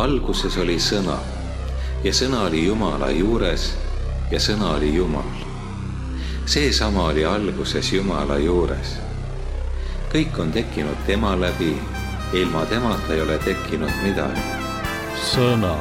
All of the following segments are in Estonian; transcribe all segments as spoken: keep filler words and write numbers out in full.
Alguses oli sõna ja sõna oli Jumala juures ja sõna oli Jumal. Seesama oli alguses Jumala juures. Kõik on tekkinud tema läbi, ilma temata ei ole tekkinud midagi. Sõna.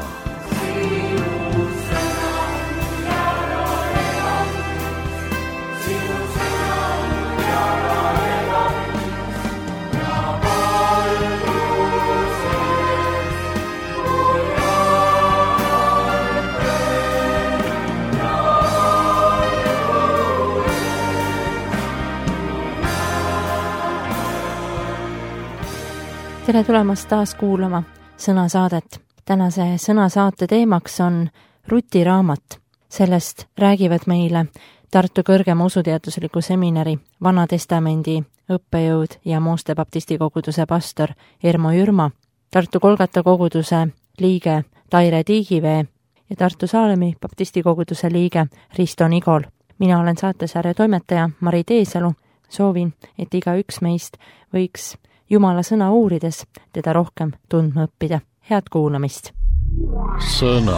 Tere tulemast taas kuulama sõnasaadet. Tänase sõnasaate teemaks on Ruti raamat. Sellest räägivad meile Tartu Kõrgema usuteadusliku seminari Vana Testamendi õppejõud ja Mooste baptisti koguduse pastor Ermo Jürma, Tartu Kolgata koguduse liige Taire Tiigivee ja Tartu Saalemi baptisti koguduse liige Risto Nigol. Mina olen saatesarja toimetaja Mari Teesalu. Soovin, et iga üks meist võiks Jumala sõna uurides teda rohkem tundma õppida. Head kuulamist! Sõna.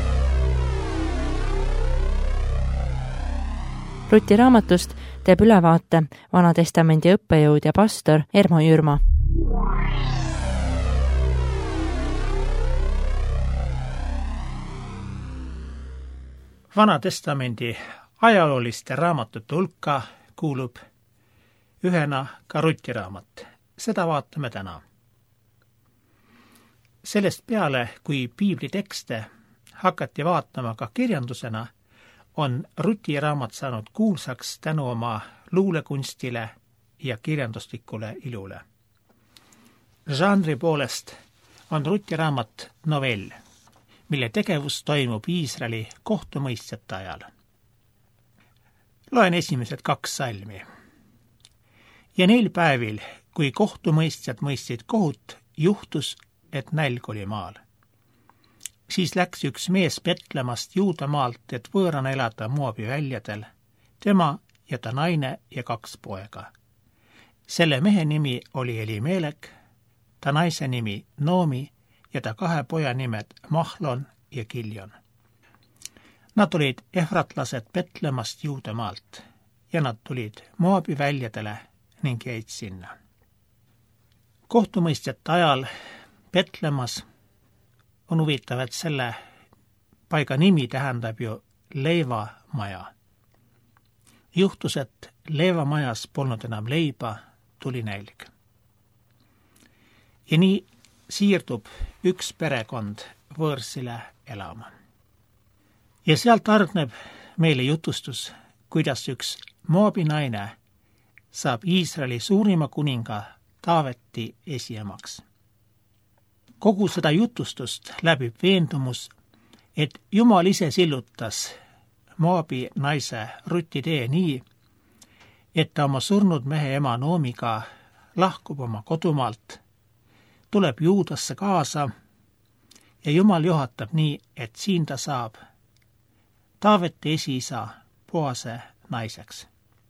Ruti raamatust teeb ülevaate Vana Testamendi õppejõud ja pastor Ermo Jürma. Vana Testamendi ajalooliste raamatute hulka kuulub ühena ka Ruti raamat. Seda vaatame täna. Sellest peale, kui piibli tekste hakati vaatama ka kirjandusena, on Ruti raamat saanud kuulsaks tänu oma luulekunstile ja kirjanduslikule ilule. Žanri poolest on Ruti raamat novell, mille tegevus toimub Iisraeli kohtumõistjate ajal. Loen esimesed kaks salmi. Ja neil päevil, kui kohtumõistjad mõistsid kohut, juhtus, et nälg oli maal. Siis läks üks mees Betlemast Juudamaalt, et võõrana elada Moabi väljadel, tema ja ta naine ja kaks poega. Selle mehe nimi oli Elimelek, ta naise nimi Noomi ja ta kahe poja nimed Mahlon ja Kiljon. Nad olid efratlased Betlemast Juudamaalt ja nad tulid Moabi väljadele ning jäid sinna. Kohtumõistjate ajal Betlemas on huvitav, et selle paiga nimi tähendab ju leivamaja. Juhtus, et leivamajas polnud enam leiba, tuli nälg. Ja nii siirdub üks perekond võõrsile elama. Ja sealt argneb meile jutustus, kuidas üks Moabi naine saab Iisraeli suurima kuninga Taaveti esiemaks. Kogu seda jutustust läbib veendumus, et Jumal ise sillutas Moabi naise Ruti tee nii, et ta oma surnud mehe ema Noomiga lahkub oma kodumaalt, tuleb Juudasse kaasa ja Jumal juhatab nii, et siin ta saab Taaveti esiisa Boase naiseks.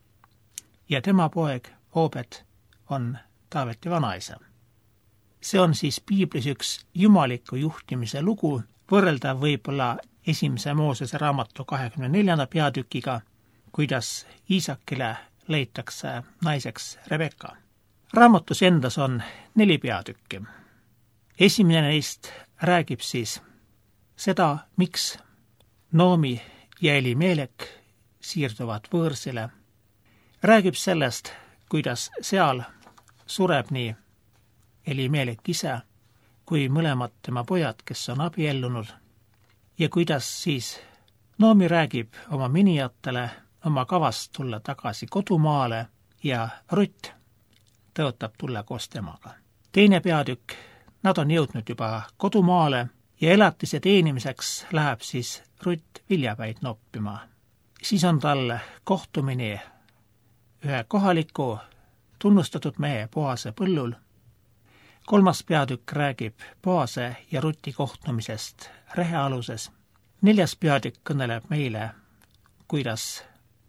Ja tema poeg Obed on Taaveti vanaisa. See on siis piiblis üks jumaliku juhtimise lugu, võrreldav võib-olla esimese Moosese raamatu kahekümne neljanda peatükiga, kuidas Iisakile leitakse naiseks Rebeka. Raamatus endas on neli peatükki. Esimene neist räägib siis seda, miks Noomi ja Elimelek siirduvad võõrsile. Räägib sellest, kuidas seal sureb nii Elimelek ise kui mõlemad tema pojad, kes on abiellunud, ja kuidas siis Noomi räägib oma minijatele oma kavast tulla tagasi kodumaale ja Rutt tõotab tulla koos temaga. Teine peatükk, nad on jõudnud juba kodumaale ja elatise teenimiseks läheb siis Rutt viljapäid noppima. Siis on tal kohtumine ühe kohaliku tunnustatud mehe Boase põllul. Kolmas peatükk räägib Boase ja Ruti kohtumisest rehealuses. Neljas peatükk kõneleb meile, kuidas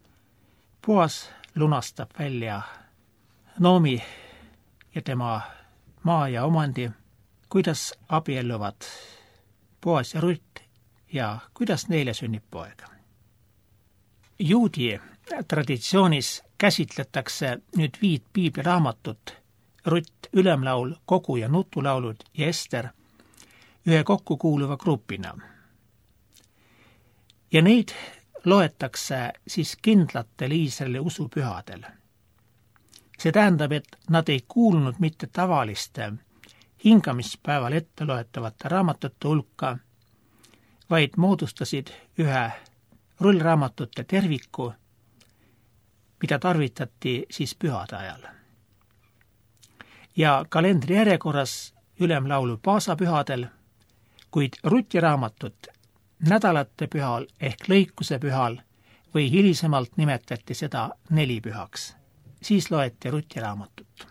Boas lunastab välja Noomi ja tema maa ja omandi, kuidas abielluvad Boas ja Rutt ja kuidas neile sünnib poeg. Juudi traditsioonis käsitletakse nüüd viit piibliraamatut, Rutt, Ülemlaul, Kogu ja Nutulaulud ja Ester ühe kokkukuuluva grupina. Ja neid loetakse siis kindlatel Iisraeli usupühadel. See tähendab, et nad ei kuulunud mitte tavaliste hingamispäeval ette loetavate raamatute hulka, vaid moodustasid ühe rullraamatute terviku, mida tarvitati siis pühade ajal. Ja kalendri järjekorras Ülemlaulu paasapühadel, kuid Ruti raamatut nädalate pühal ehk lõikuse pühal või hilisemalt nimetati seda nelipühaks. Siis loeti Ruti raamatut.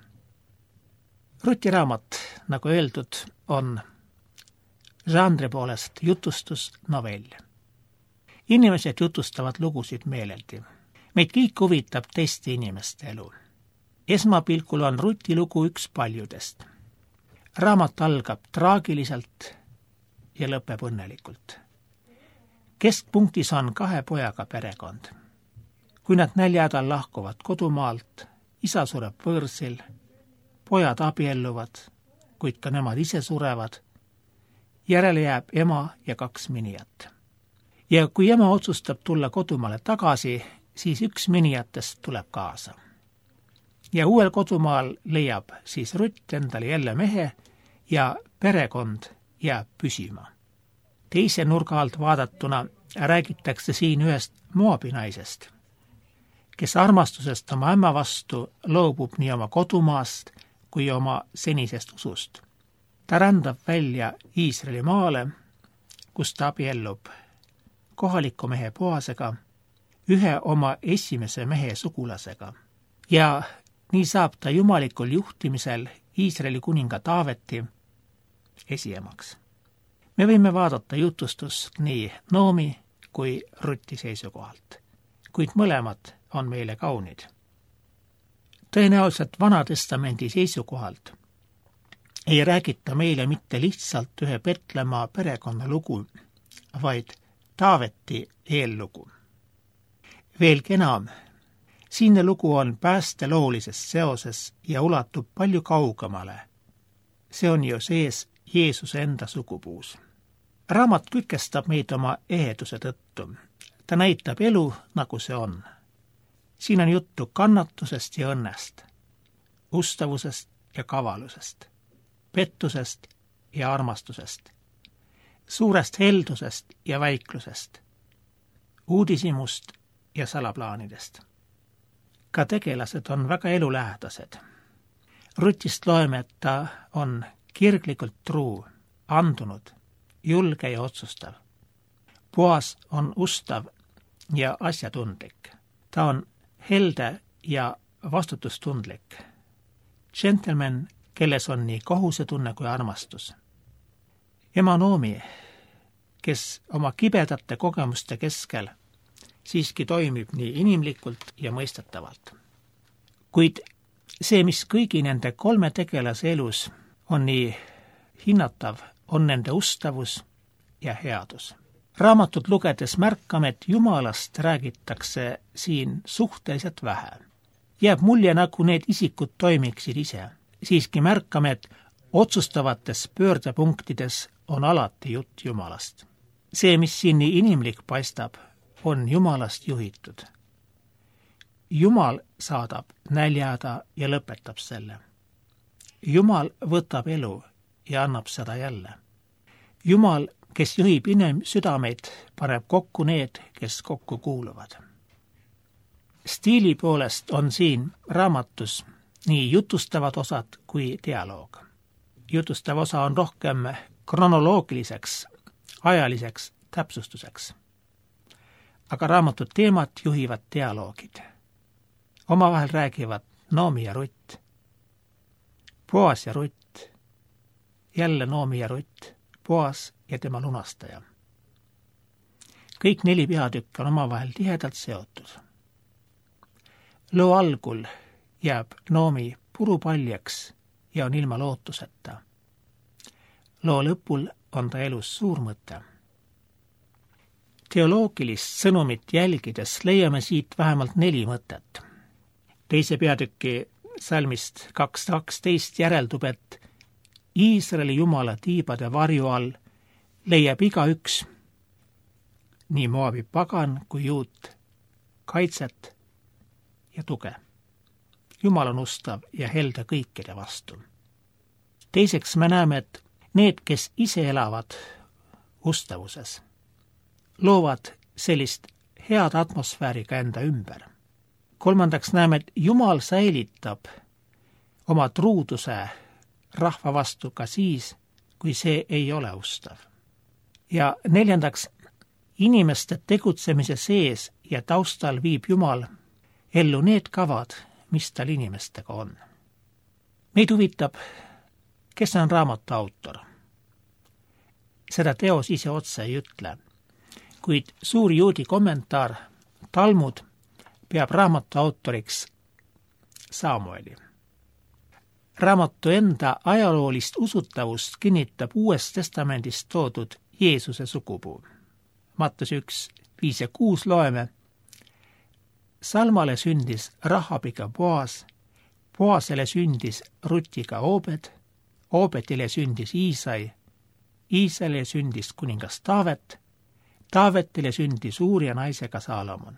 Ruti raamat, nagu öeldud, on žanri poolest jutustusnovell. Inimesed jutustavad lugusid meeleldi. Meid kõik huvitab teiste inimeste elu. Esmapilkul on Ruti lugu üks paljudest. Raamat algab traagiliselt ja lõpeb õnnelikult. Keskpunktis on kahe pojaga perekond. Kui nad nälja hädal lahkuvad kodumaalt, isa sureb võõrsil, pojad abielluvad, kuid ka nemad ise surevad, järele jääb ema ja kaks minijat. Ja kui ema otsustab tulla kodumaale tagasi, siis üks minijatest tuleb kaasa. Ja uuel kodumaal leiab siis Rutt endale jälle mehe ja perekond jääb püsima. Teise nurga alt vaadatuna räägitakse siin ühest Moabi naisest, kes armastusest oma ämma vastu loobub nii oma kodumaast kui oma senisest usust. Ta rändab välja Iisraeli maale, kus ta abiellub kohaliku mehe Boasega, ühe oma esimese mehe sugulasega. Ja nii saab ta jumalikul juhtimisel Iisraeli kuninga Taaveti esiemaks. Me võime vaadata jutustust nii Noomi kui Ruti seisukohalt, kuid mõlemad on meile kaunid. Tõenäoliselt Vana-testamendi seisukohalt ei räägita meile mitte lihtsalt ühe Petlemma perekonna lugu, vaid Taaveti eellugu. Veelgi enam, siinne lugu on päästeloolises seoses ja ulatub palju kaugemale. See on ju sees Jeesuse enda sugupuus. Raamat kükestab meid oma eheduse tõttu. Ta näitab elu, nagu see on. Siin on juttu kannatusest ja õnnest, ustavusest ja kavalusest, pettusest ja armastusest, suurest heldusest ja väiklusest, uudishimust ja salaplaanidest. Ka tegelased on väga elulähedased. Rutist loeme, et ta on kirglikult truu, andunud, julge ja otsustav. Boas on ustav ja asjatundlik. Ta on helde ja vastutustundlik. Gentleman, kelles on nii kohusetunne kui armastus. Ema Noomi, kes oma kibedate kogemuste keskel siiski toimib nii inimlikult ja mõistetavalt. Kuid see, mis kõigi nende kolme tegelase elus on nii hinnatav, on nende ustavus ja headus. Raamatut lugedes märkame, et Jumalast räägitakse siin suhteliselt vähe. Jääb mulje, nagu need isikud toimiksid ise. Siiski märkame, et otsustavates pöördepunktides on alati jutt Jumalast. See, mis siin nii inimlik paistab, on Jumalast juhitud. Jumal saadab näljahäda ja lõpetab selle. Jumal võtab elu ja annab seda jälle. Jumal, kes juhib inem südameid, paneb kokku need, kes kokku kuuluvad. Stiili poolest on siin raamatus nii jutustavad osad kui dialoog. Jutustav osa on rohkem kronoloogiliseks, ajaliseks täpsustuseks. Aga raamatu teemat juhivad dialoogid. Omavahel räägivad Noomi ja Rutt, Boas ja Rutt, jälle Noomi ja Rutt, Boas ja tema lunastaja. Kõik neli peatükki on omavahel tihedalt seotud. Loo algul jääb Noomi purupaljaks ja on ilma lootuseta. Loo lõpul on ta elus suur mõte. Teoloogilist sõnumit jälgides leiame siit vähemalt neli mõtet. Teise peatüki salmist kaks kaksteist järeldub, et Iisraeli jumala tiibade varju all leiab igaüks, nii Moabi pagan kui juut, kaitset ja tuge. Jumal on ustav ja helde kõikide vastu. Teiseks me näeme, et need, kes ise elavad ustavuses, loovad sellist head atmosfääri ka enda ümber. Kolmandaks näeme, et Jumal säilitab oma truuduse rahva vastu ka siis, kui see ei ole ustav. Ja neljandaks, inimeste tegutsemise sees ja taustal viib Jumal ellu need kavad, mis tal inimestega on. Meid huvitab, kes on raamatu autor. Seda teos ise otse ei ütle, kuid suur juudi kommentaar Talmud peab raamatu autoriks Samueli. Raamatu enda ajaloolist usutavust kinnitab Uues Testamendis toodud Jeesuse sugupuu. Mattus üks, viis ja kuus loeme: Salmale sündis Rahabiga Boas, Boasele sündis Rutiga Obed, Obedile sündis Iisai, Iisaile sündis kuningas Taavet, Taavetile sündis Uuria naisega Saalomon.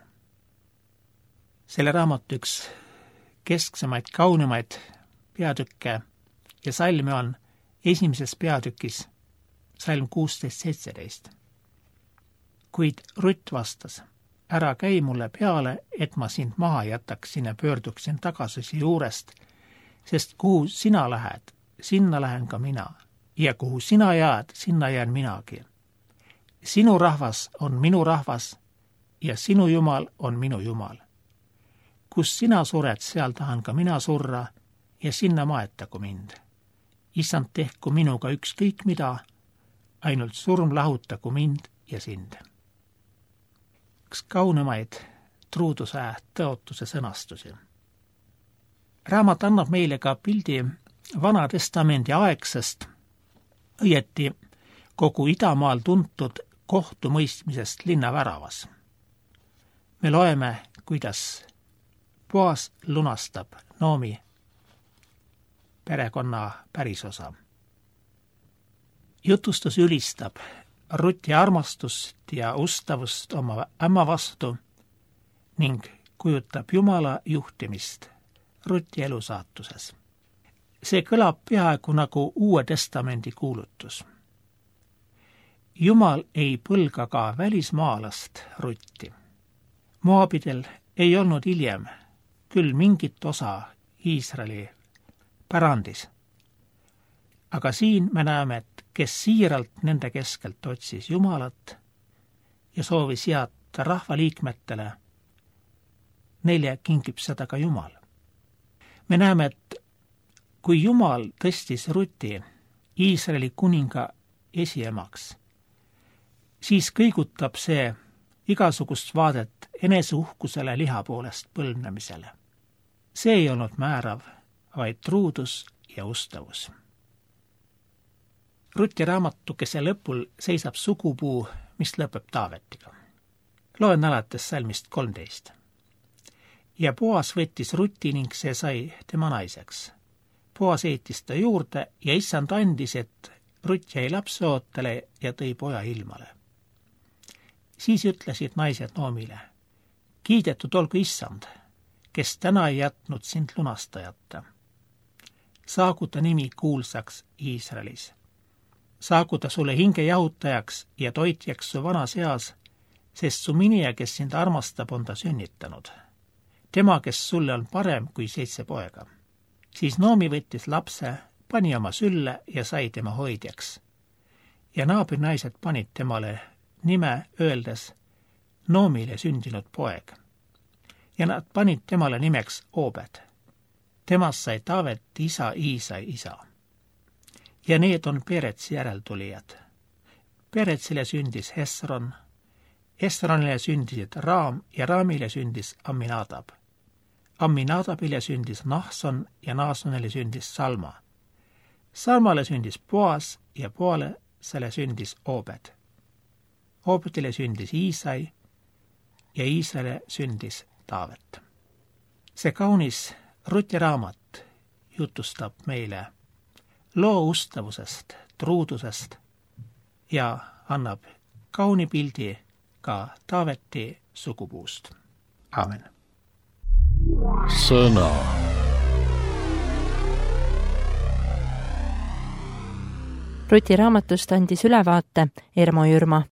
Selle raamatu üks kesksemaid, kaunimaid peatükke ja salme on esimeses peatükis salm kuusteist seitseteist. Kuid Rutt vastas: ära käi mulle peale, et ma sind maha jätaksin ja pöörduksin tagasi juurest, sest kuhu sina lähed, sinna lähen ka mina, ja kuhu sina jääd, sinna jään minagi. Sinu rahvas on minu rahvas ja sinu Jumal on minu Jumal. Kus sina sured, seal tahan ka mina surra ja sinna maetagu mind. Issand, tehku minuga ükskõik mida, ainult surm lahutagu mind ja sind. Üks kaunemaid truuduse tõotuse sõnastusi. Raamat annab meile ka pildi Vana Testamendi aegsest, õieti kogu Idamaal tuntud kohtumõistmisest linnaväravas. Me loeme, kuidas Boas lunastab Noomi perekonna pärisosa. Jutustus ülistab Ruti armastust ja ustavust oma ämma vastu ning kujutab Jumala juhtimist Ruti elusaatuses. See kõlab peaaegu nagu Uue Testamendi kuulutus. Jumal ei põlga ka välismaalast Rutti. Moabidel ei olnud hiljem küll mingit osa Iisraeli pärandis. Aga siin me näeme, et kes siiralt nende keskelt otsis Jumalat ja soovis jaata rahvaliikmetele, neile kingib seda ka Jumal. Me näeme, et kui Jumal tõstis Ruti Iisraeli kuninga esiemaks, siis kõigutab see igasugust vaadet eneseuhkusele liha poolest põlvnemisele. See ei olnud määrav, vaid truudus ja ustavus. Ruti raamatukese lõpul seisab sugupuu, mis lõpeb Taavetiga. Loen alates salmist kolmteist. Ja Boas võttis Ruti ning see sai tema naiseks. Boas eitis ta juurde ja issand andis, et Rutt jäi lapseootele ja tõi poja ilmale. Siis ütlesid naised Noomile: kiidetud olgu issand, kes täna ei jätnud sind lunastajata. Saagu ta nimi kuulsaks Iisraelis. Saagu ta sulle hinge jahutajaks ja toitjaks su vanas eas, sest su minija, kes sind armastab, on ta sünnitanud. Tema, kes sulle on parem kui seitse poega. Siis Noomi võttis lapse, pani oma sülle ja sai tema hoidjaks. Ja naabirnaised panid temale nime öeldes Noomile sündinud poeg. Ja nad panid temale nimeks Obed. Temast sai Taavet isa Iisai isa. Ja need on Peretsi järeltulijad. Peretsile sündis Hesron, Hesronile sündisid Raam ja Raamile sündis Amminadab. Amminadabile sündis Nahson ja Nahsonile sündis Salma. Salmale sündis Boas ja Boale selle sündis Oobed. Oobedile sündis Iisai ja Iisale sündis Taavet. See kaunis Ruti raamat jutustab meile loo ustavusest, truudusest ja annab kauni pildi ka Taaveti sugupuust. Aamen. Sõna. Ruti raamatust andis ülevaate Ermo Jürma.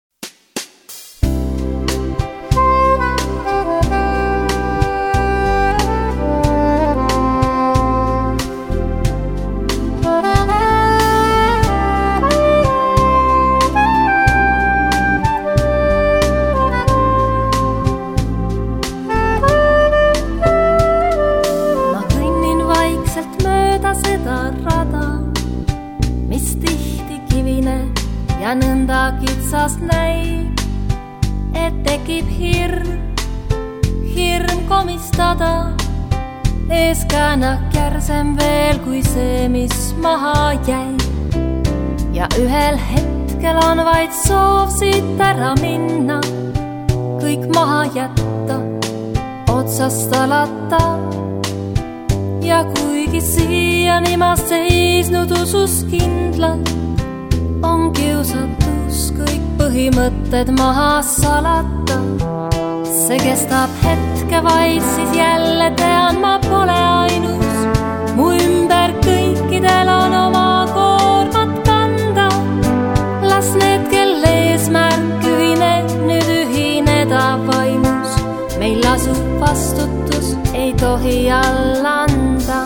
Ja nõnda kitsas näib, et tekib hirm, hirm komistada. Eeskäänak järsem veel kui see, mis maha jäi. Ja ühel hetkel on vaid soov siit ära minna, kõik maha jätta, otsast alata. Ja kuigi siiani ma seisnud usus kindlalt, on kiusatus kõik põhimõtted maha salata. See kestab hetke vaid, siis jälle tean, ma pole ainus. Mu ümber kõikidel on oma koormat kanda. Las need, kelle eesmärk ühine, nüüd ühineda vaimus. Meil lasub vastutus, ei tohi alla anda.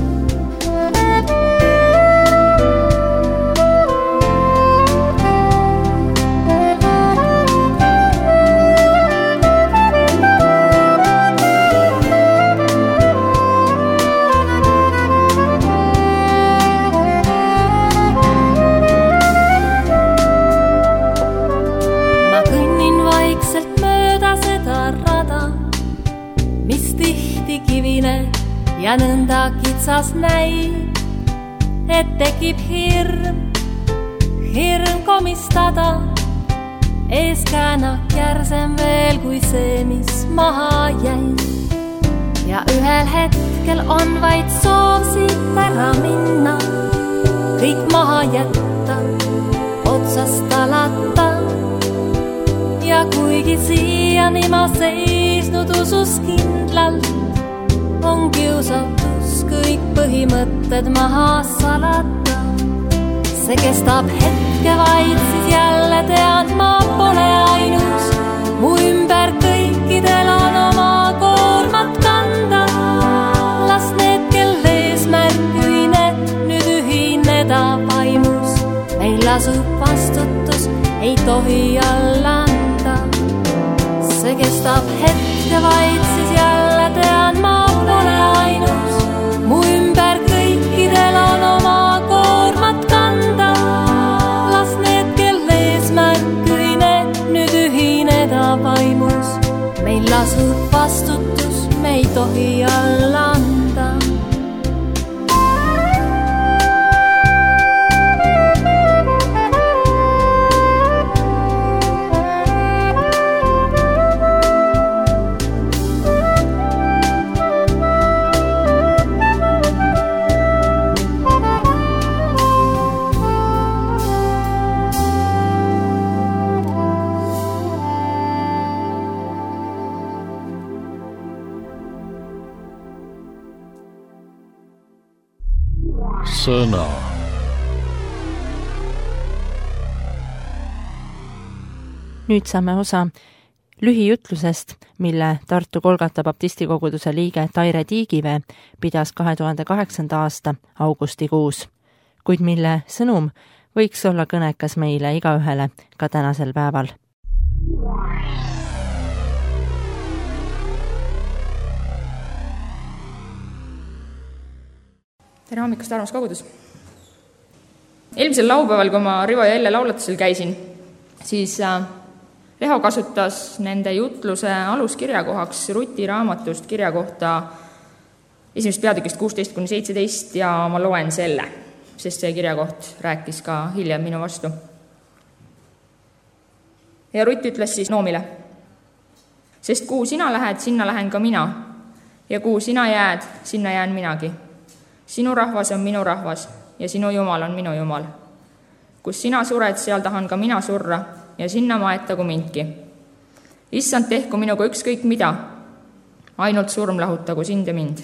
Ja nõnda kitsas näib, et tekib hirm, hirm komistada. Eeskäänak järsem veel kui see, mis maha jäi. Ja ühel hetkel on vaid soov siit ära minna, kõik maha jätta, otsast alata. Ja kuigi siiani ma seisnud usus kindlalt, on kiusatus kõik põhimõtted maha salata. See kestab hetke vaid, siis jälle tean, ma pole ainus. Mu ümber kõikidel on oma koormat kanda. Las need, kelle eesmärk ühine, nüüd ühineda vaimus. Meil lasub vastutus, ei tohi alla anda. See kestab hetke vaid, siis jälle tean, ma pole ainus. Mu ümber kõikidel on oma koormat kanda. Las need, kelle eesmärk ühine, nüüd ühineda vaimus. Meil lasub vastutus, me ei tohi alla anda. Sõna. Nüüd saame osa lühijutlusest, mille Tartu Kolgata baptistikoguduse liige Taire Tiigivee pidas kahe tuhande kaheksanda aasta augustikuus, kuid mille sõnum võiks olla kõnekas meile igaühele ka tänasel päeval. Tere hommikust, armas kogudus! Eelmisel laupäeval, kui ma Rivo ja Elle laulatusel käisin, siis Reho kasutas nende jutluse aluskirjakohaks Ruti raamatust kirja kohta esimesest peatükist kuusteist kuni seitseteist ja ma loen selle, sest see kirjakoht rääkis ka hiljem minu vastu. ja Rutt ütles siis Noomile, sest kuhu sina lähed, sinna lähen ka mina, ja kuhu sina jääd, sinna jään minagi. Sinu rahvas on minu rahvas ja sinu Jumal on minu Jumal. Kus sina sured, seal tahan ka mina surra ja sinna maetagu mindki. Issand, tehku minuga ükskõik mida, ainult surm lahutagu sind ja mind.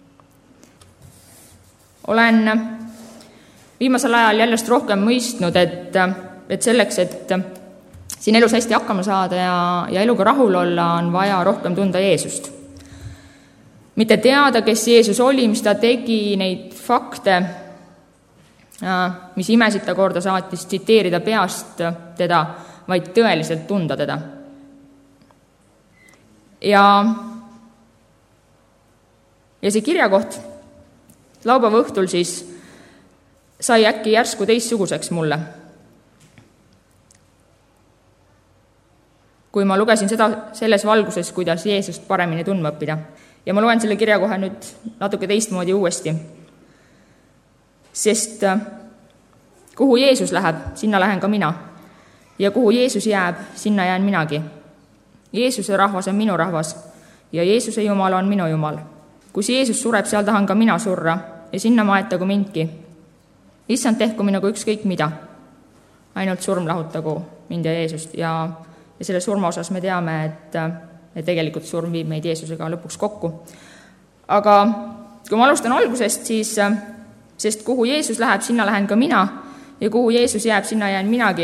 Olen viimasel ajal jällest rohkem mõistnud, et, et selleks, et siin elus hästi hakkama saada ja, ja eluga rahul olla, on vaja rohkem tunda Jeesust. Mitte teada, kes Jeesus oli, mis ta tegi, neid fakte, mis imesid ta korda saatis, tsiteerida peast teda, vaid tõeliselt tunda teda. Ja, ja see kirjakoht laupäeva õhtul siis sai äkki järsku teistsuguseks mulle. Kui ma lugesin seda selles valguses, kuidas Jeesust paremini tundma õppida. Ja ma loen selle kirjakoha nüüd natuke teistmoodi uuesti. Sest kuhu Jeesus läheb, sinna lähen ka mina. Ja kuhu Jeesus jääb, sinna jään minagi. Jeesuse rahvas on minu rahvas ja Jeesuse Jumal on minu Jumal. Kus Jeesus sureb, seal tahan ka mina surra ja sinna maetagu mindki. Issand, tehku minuga ükskõik mida. Ainult surm lahutagu mind ja Jeesust. Ja, ja selle surma osas me teame, et, et tegelikult surm viib meid Jeesusega lõpuks kokku. Aga kui ma alustan algusest, siis sest kuhu Jeesus läheb, sinna lähen ka mina ja kuhu Jeesus jääb, sinna jään minagi.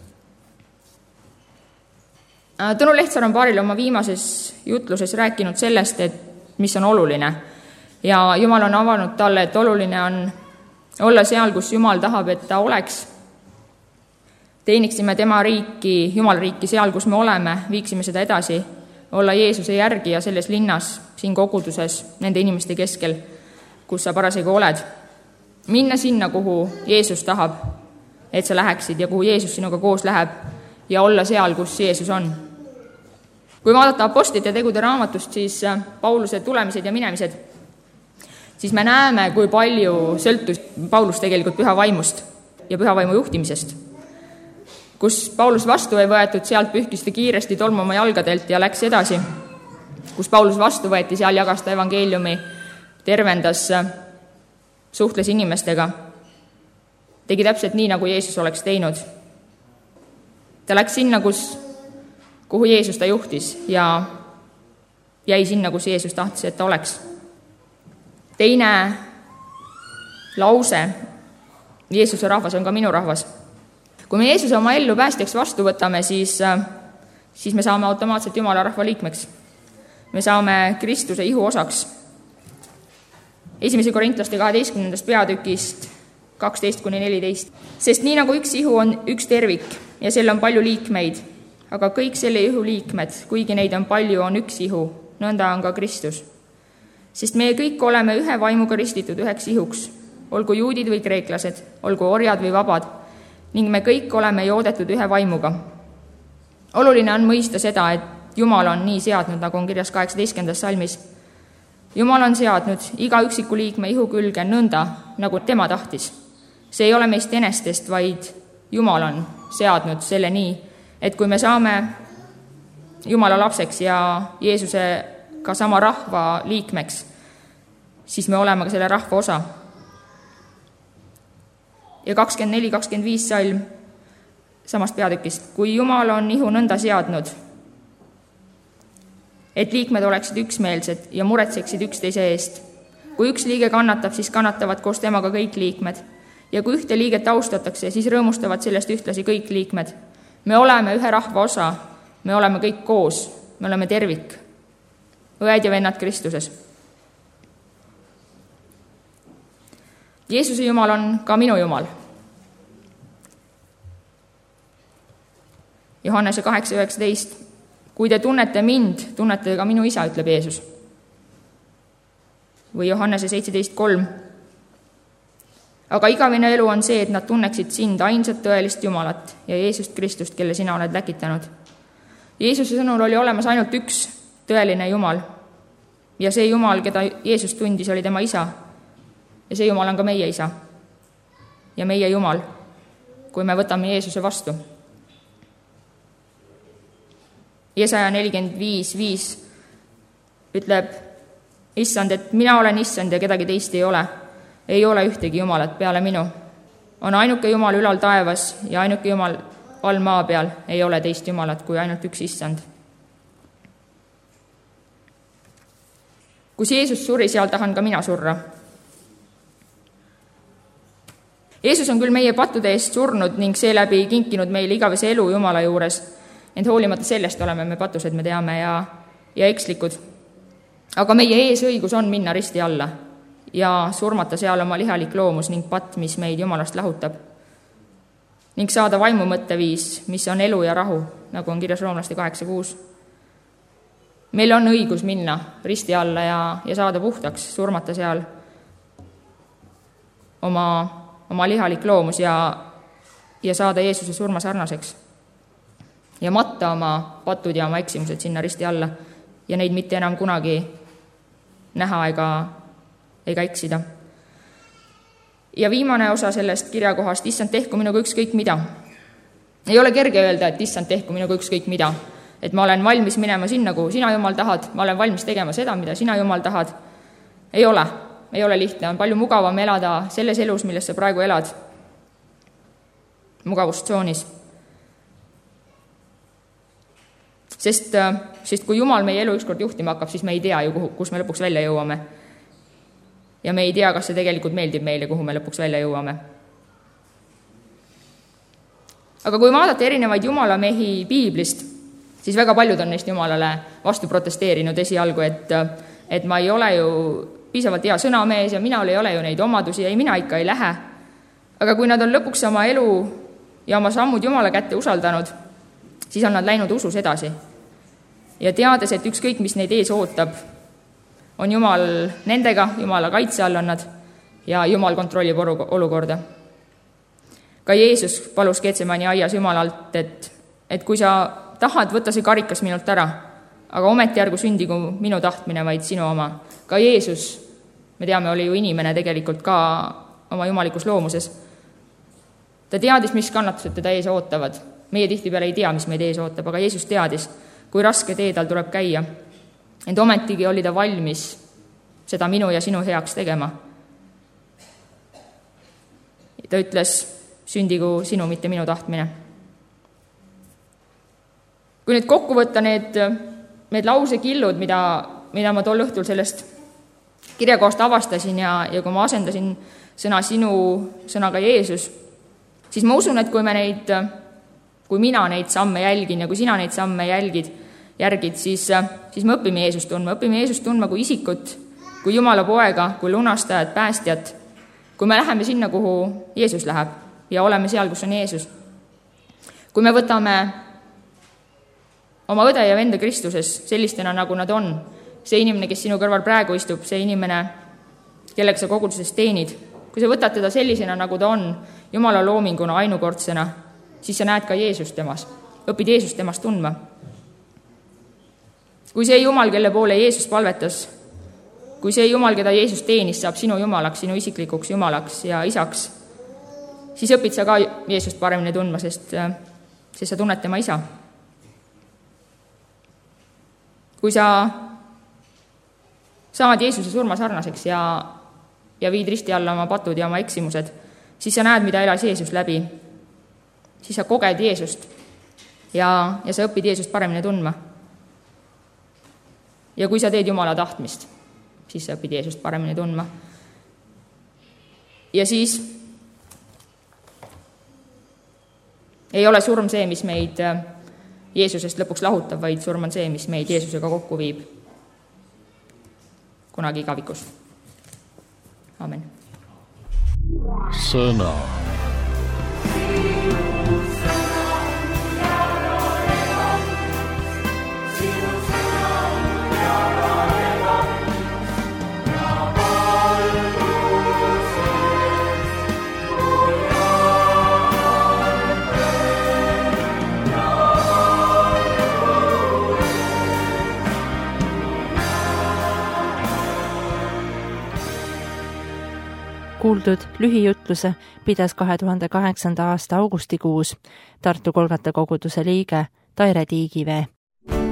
Tõnu Lehtsaar on paarile oma viimases jutluses rääkinud sellest, et mis on oluline. Ja Jumal on avanud talle, et oluline on olla seal, kus Jumal tahab, et ta oleks. Teeniksime tema riiki, Jumal riiki seal, kus me oleme, viiksime seda edasi, olla Jeesuse järgi ja selles linnas, siin koguduses, nende inimeste keskel, kus sa parasjagu oled. Minna sinna, kuhu Jeesus tahab, et sa läheksid ja kuhu Jeesus sinuga koos läheb ja olla seal, kus Jeesus on. Kui vaadata apostlite tegude raamatust, siis Pauluse tulemised ja minemised, siis me näeme, kui palju sõltus Paulus tegelikult püha vaimust ja püha vaimu juhtimisest. Kus Paulus vastu ei võetud, sealt pühkis ta kiiresti tolmu oma jalgadelt ja läks edasi. Kus Paulus vastu võeti, seal jagas ta evangeeliumi, tervendas, suhtles inimestega, tegi täpselt nii, nagu Jeesus oleks teinud. Ta läks sinna, kus, kuhu Jeesus ta juhtis ja jäi sinna, kus Jeesus tahtis, et ta oleks. Teine lause, Jeesuse rahvas on ka minu rahvas. Kui me Jeesuse oma ellu päästjaks vastu võtame, siis, siis me saame automaatselt Jumala rahva liikmeks. Me saame Kristuse ihu osaks. Esimese Korintlaste kaheteistkümnendast peatükist kaksteist kuni neliteist. Sest nii nagu üks ihu on üks tervik ja sel on palju liikmeid, aga kõik selle ihu liikmed, kuigi neid on palju, on üks ihu, nõnda on ka Kristus. Sest meie kõik oleme ühe vaimuga ristitud üheks ihuks, olgu juudid või kreeklased, olgu orjad või vabad, ning me kõik oleme joodetud ühe vaimuga. Oluline on mõista seda, et Jumal on nii seadnud, nagu on kirjas kaheksateistkümnendas salmis. Jumal on seadnud iga üksiku liikme ihu külge nõnda, nagu tema tahtis. See ei ole meist enestest, vaid Jumal on seadnud selle nii, et kui me saame Jumala lapseks ja Jeesuse ka sama rahva liikmeks, siis me oleme ka selle rahva osa. Ja kakskümmend neli kakskümmend viis salm samast peatükist. Kui Jumal on ihu nõnda seadnud, et liikmed oleksid üksmeelsed ja muretseksid üksteise eest. Kui üks liige kannatab, siis kannatavad koos temaga kõik liikmed. Ja kui ühte liiget austatakse, siis rõõmustavad sellest ühtlasi kõik liikmed. Me oleme ühe rahva osa, me oleme kõik koos, me oleme tervik. Õed ja vennad Kristuses. Jeesuse Jumal on ka minu Jumal. Johannese kaheksa üheksateist. Kui te tunnete mind, tunnete ka minu isa, ütleb Jeesus. Või Johannese seitseteist kolm. Aga igavene elu on see, et nad tunneksid sind, ainsat tõelist Jumalat ja Jeesust Kristust, kelle sina oled läkitanud. Jeesuse sõnul oli olemas ainult üks tõeline Jumal. Ja see Jumal, keda Jeesus tundis, oli tema isa. Ja see Jumal on ka meie isa. Ja meie Jumal, kui me võtame Jeesuse vastu. Jesaja nelikümmend viis viis ütleb, issand, et mina olen issand ja kedagi teist ei ole. Ei ole ühtegi jumalat peale minu. On ainuke jumal ülal taevas ja ainuke jumal all maa peal. Ei ole teist jumalat kui ainult üks issand. Kus Jeesus suri, seal tahan ka mina surra. Jeesus on küll meie pattude eest surnud ning seeläbi kinkinud meile igavese elu Jumala juures, ent hoolimata sellest oleme me patused, me teame, ja, ja ekslikud. Aga meie eesõigus on minna risti alla ja surmata seal oma lihalik loomus ning patt, mis meid Jumalast lahutab. Ning saada vaimu mõtteviis, mis on elu ja rahu, nagu on kirjas roomlaste kaheksa kuus. Meil on õigus minna risti alla ja, ja saada puhtaks, surmata seal oma, oma lihalik loomus ja, ja saada Jeesuse surma sarnaseks. Ja matta oma patud ja oma eksimused sinna risti alla ja neid mitte enam kunagi näha ega, ega eksida. Ja viimane osa sellest kirjakohast, issand, tehku minuga ükskõik mida. Ei ole kerge öelda, et issand, tehku minuga ükskõik mida. Et ma olen valmis minema sinna, kuhu sina, Jumal, tahad, ma olen valmis tegema seda, mida sina, Jumal, tahad. Ei ole, ei ole lihtne, on palju mugavam elada selles elus, milles sa praegu elad, mugavustsoonis. Sest, sest kui Jumal meie elu ükskord juhtima hakkab, siis me ei tea ju, kuhu, kus me lõpuks välja jõuame. Ja me ei tea, kas see tegelikult meeldib meile, kuhu me lõpuks välja jõuame. Aga kui vaadata erinevaid jumalamehi piiblist, siis väga paljud on neist Jumalale vastu protesteerinud esialgu, et, et ma ei ole ju piisavalt hea sõnamees ja mina ei ole ju neid omadusi ja mina ikka ei lähe. Aga kui nad on lõpuks oma elu ja oma sammud Jumala kätte usaldanud, siis on nad läinud usus edasi. Ja teades, et ükskõik, mis neid ees ootab, on Jumal nendega, Jumala kaitse all on nad ja Jumal kontrollib olukorda. Ka Jeesus palus Getsemani aias Jumalalt, et, et kui sa tahad, võtta see karikas minult ära, aga ometi ärgu sündigu minu tahtmine, vaid sinu oma. Ka Jeesus, me teame, oli ju inimene tegelikult ka oma jumalikus loomuses. Ta teadis, mis kannatused teda ees ootavad. Meie tihtipeale ei tea, mis meid ees ootab, aga Jeesus teadis, kui raske tee tal tuleb käia. Ent ometigi oli ta valmis seda minu ja sinu heaks tegema. Ta ütles, sündigu sinu, mitte minu tahtmine. Kui nüüd kokku võtta need, need lausekillud, mida, mida ma tol õhtul sellest kirjakohast avastasin ja, ja kui ma asendasin sõna sinu sõnaga Jeesus, siis ma usun, et kui me neid, kui mina neid samme jälgin ja kui sina neid samme jälgid, järgid, siis, siis me õpime Jeesust tundma. Õpime Jeesust tundma kui isikut, kui Jumala poega, kui lunastajat, päästjat. Kui me läheme sinna, kuhu Jeesus läheb ja oleme seal, kus on Jeesus. Kui me võtame oma õde ja venda Kristuses sellistena, nagu nad on, see inimene, kes sinu kõrval praegu istub, see inimene, kellega sa koguduses teenid, kui sa võtad teda sellisena, nagu ta on, Jumala loominguna, ainukordsena, siis sa näed ka Jeesust temas. Õpid Jeesust temast tundma. Kui see Jumal, kelle poole Jeesus palvetas, kui see Jumal, keda Jeesus teenis, saab sinu Jumalaks, sinu isiklikuks Jumalaks ja isaks, siis õpid sa ka Jeesust paremini tundma, sest, sest sa tunned tema isa. Kui sa saad Jeesuse surma sarnaseks ja, ja viid risti alla oma patud ja oma eksimused, siis sa näed, mida elas Jeesus läbi. Siis sa koged Jeesust ja, ja sa õpid Jeesust paremini tundma. Ja kui sa teed Jumala tahtmist, siis sa õpid Jeesust paremini tundma. Ja siis ei ole surm see, mis meid Jeesusest lõpuks lahutab, vaid surm on see, mis meid Jeesusega kokku viib kunagi igavikus. Amen. Sõna. Kuuldud lühijutluse pidas kahe tuhande kaheksanda aasta augustikuus Tartu Golgata koguduse liige Taire Tiigivee.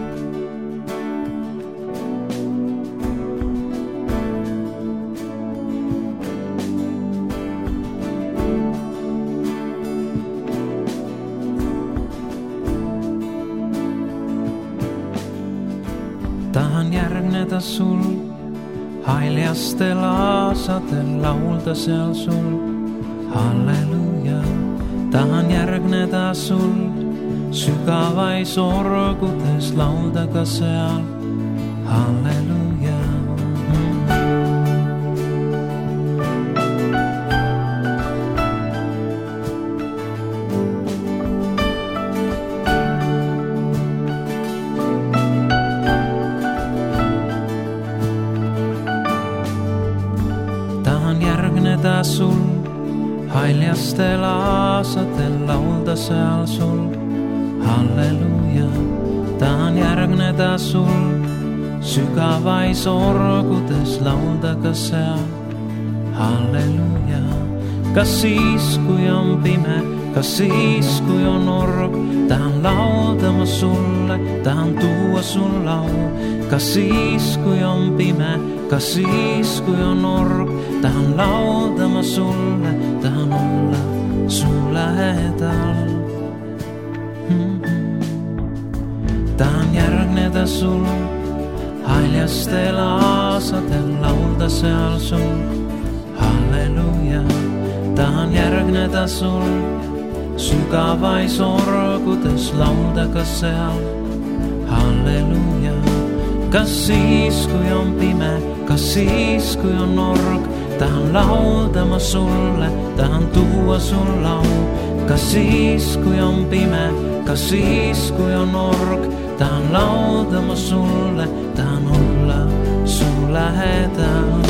tahan järgneda sul, haljastel aasadel laulda seal sul, halleluuja. Tahan järgneda sul, sügavais orgudes laulda ka seal, halleluuja. Tahan järgneda sul, haljastel aasadel laulda seal sul, halleluuja. Tahan järgneda sul, sügavais orgudes laulda ka seal, halleluuja. Kas siis, kui on pime, kas siis, kui on org, tahan laulda ma sulle, tahan tuua sul lau. Kas siis, kui on pime, kas siis, kui on org, tahan laulda ma sulle, tahan olla su lähedal. Mm-hmm. Tahan järgneda sul, haljastel aasadel laulda seal sul, halleluuja. Tahan järgneda sul, sügavais orgudes laulda ka seal, halleluuja. Kas siis, kui on pime, kas siis, kui on org, tahan laulda ma sulle, tahan tuua sul lau. Kas siis, kui on pime, kas siis, kui on org, tahan laulda ma sulle, tahan olla su lähedal.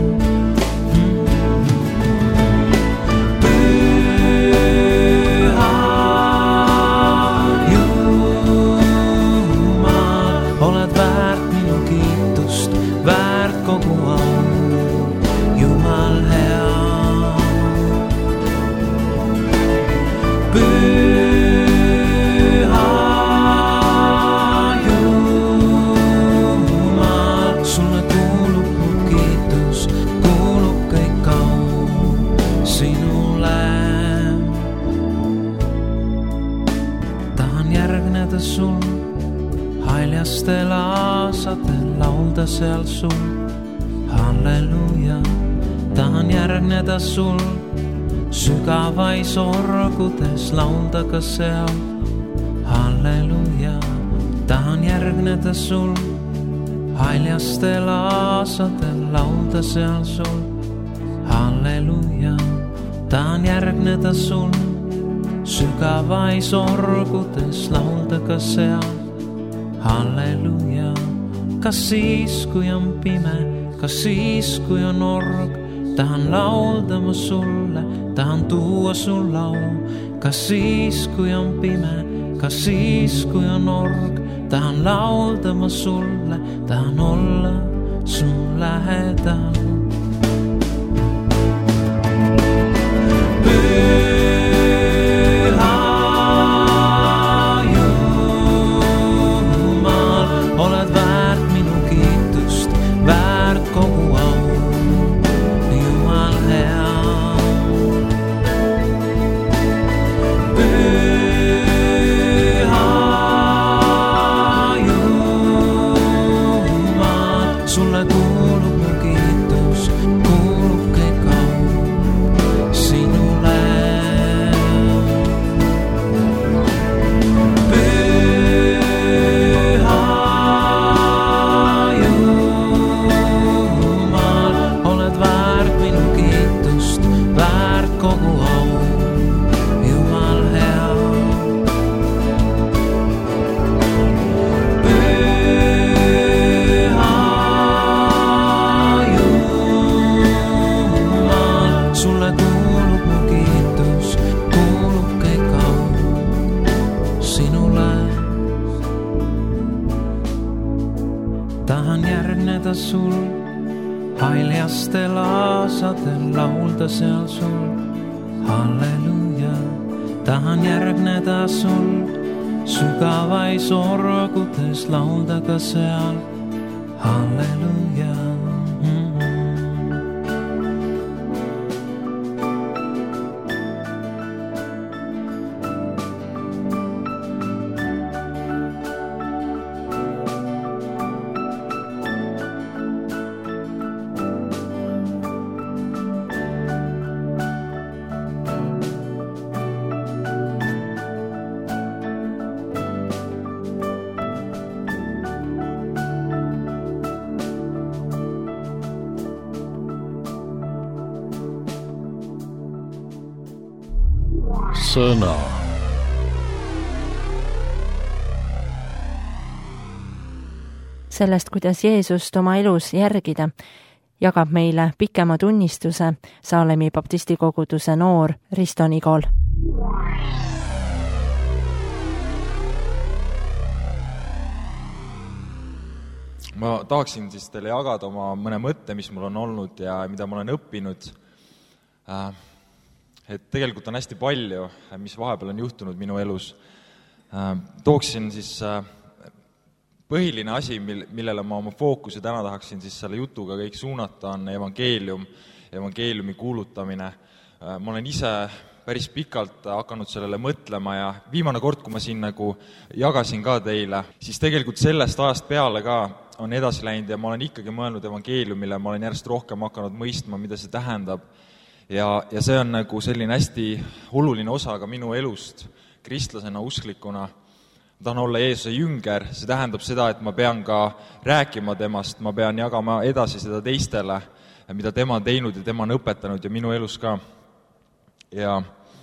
Sul, haljastel aasadel laulda seal sul, halleluuja. Tahan järgneda sul, sügavais orgudes laulda ka seal, halleluuja. Tahan järgneda sul, haljastel aasadel laulda seal sul, halleluuja. Tahan järgneda sul, sügavais orgudes laulda ka seal, halleluuja. Kas siis, kui on pime, kas siis, kui on org, tahan laulda ma sulle, tahan tuua sul lau. Kas siis, kui on pime, kas siis, kui on org, tahan laulda ma sulle, tahan olla su lähedal. Sul, haljastel aasadel laulda seal sul, halleluuja. Tahan järgneda sul, sügavais orgudes laulda ka seal, halleluuja. sõna. Sellest, kuidas Jeesust oma elus järgida, jagab meile pikema tunnistuse Saalemi baptistikoguduse noor Risto Nigol. Ma tahaksin siis teile jagada oma mõne mõtte, mis mul on olnud ja mida ma olen õppinud. Et tegelikult on hästi palju, mis vahepeal on juhtunud minu elus. Tooksin siis põhiline asi, millele ma oma fookuse täna tahaksin siis selle jutuga kõik suunata, on evangeelium, evangeeliumi kuulutamine. Ma olen ise päris pikalt hakanud sellele mõtlema ja viimane kord, kui ma siin nagu jagasin ka teile, siis tegelikult sellest ajast peale ka on edasi läinud ja ma olen ikkagi mõelnud evangeeliumile, ma olen järjest rohkem hakanud mõistma, mida see tähendab. Ja, ja see on nagu selline hästi oluline osa ka minu elust kristlasena, usklikuna. Ma tahan olla Jeesuse jünger, see tähendab seda, et ma pean ka rääkima temast, ma pean jagama edasi seda teistele, mida tema on teinud ja tema on õpetanud ja minu elus ka. Ja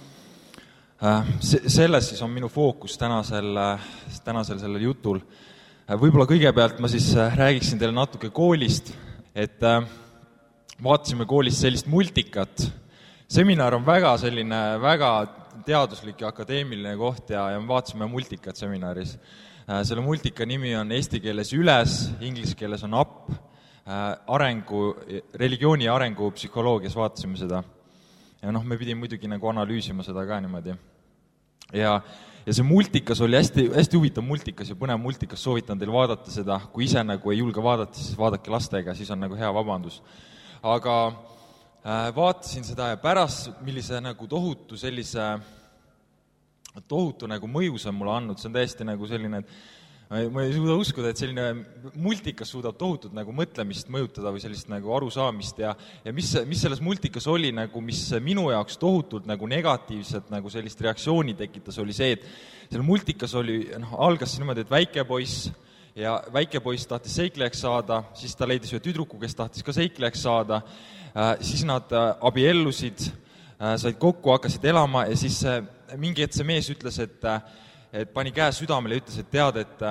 selles siis on minu fookus tänasel, tänasel sellel jutul. Võib-olla kõigepealt ma siis räägiksin teile natuke koolist, et vaatasime koolist sellist multikat. Seminar on väga selline, väga teaduslik ja akadeemiline koht ja, ja me vaatasime multikat seminaris. Selle multika nimi on eesti keeles üles, inglise keeles on up, arengu, religiooni ja arengu psühholoogias vaatasime seda. Ja noh, me pidime muidugi nagu analüüsima seda ka niimoodi. Ja, ja see multikas oli hästi, hästi huvitav multikas ja põnev multikas, soovitan teil vaadata seda. Kui ise nagu ei julge vaadata, siis vaadake lastega, siis on nagu hea vabandus. Aga vaatasin seda ja pärast, millise nagu tohutu sellise, tohutu nagu mõjus on mulle andnud, see on täiesti nagu selline, et ma ei suuda uskuda, et selline multikas suudab tohutut nagu mõtlemist mõjutada või sellist nagu arusaamist ja, ja mis, mis selles multikas oli nagu, mis minu jaoks tohutult nagu negatiivset nagu sellist reaktsiooni tekitas, oli see, et selle multikas oli, noh, algas niimoodi, et väike poiss ja väike poiss tahtis seiklejaks saada, siis ta leidis ühe tüdruku, kes tahtis ka seiklejaks saada, siis nad abiellusid, said kokku, hakkasid elama ja siis mingi hetk see mees ütles, et, et pani käe südamele ja ütles, et tead, et,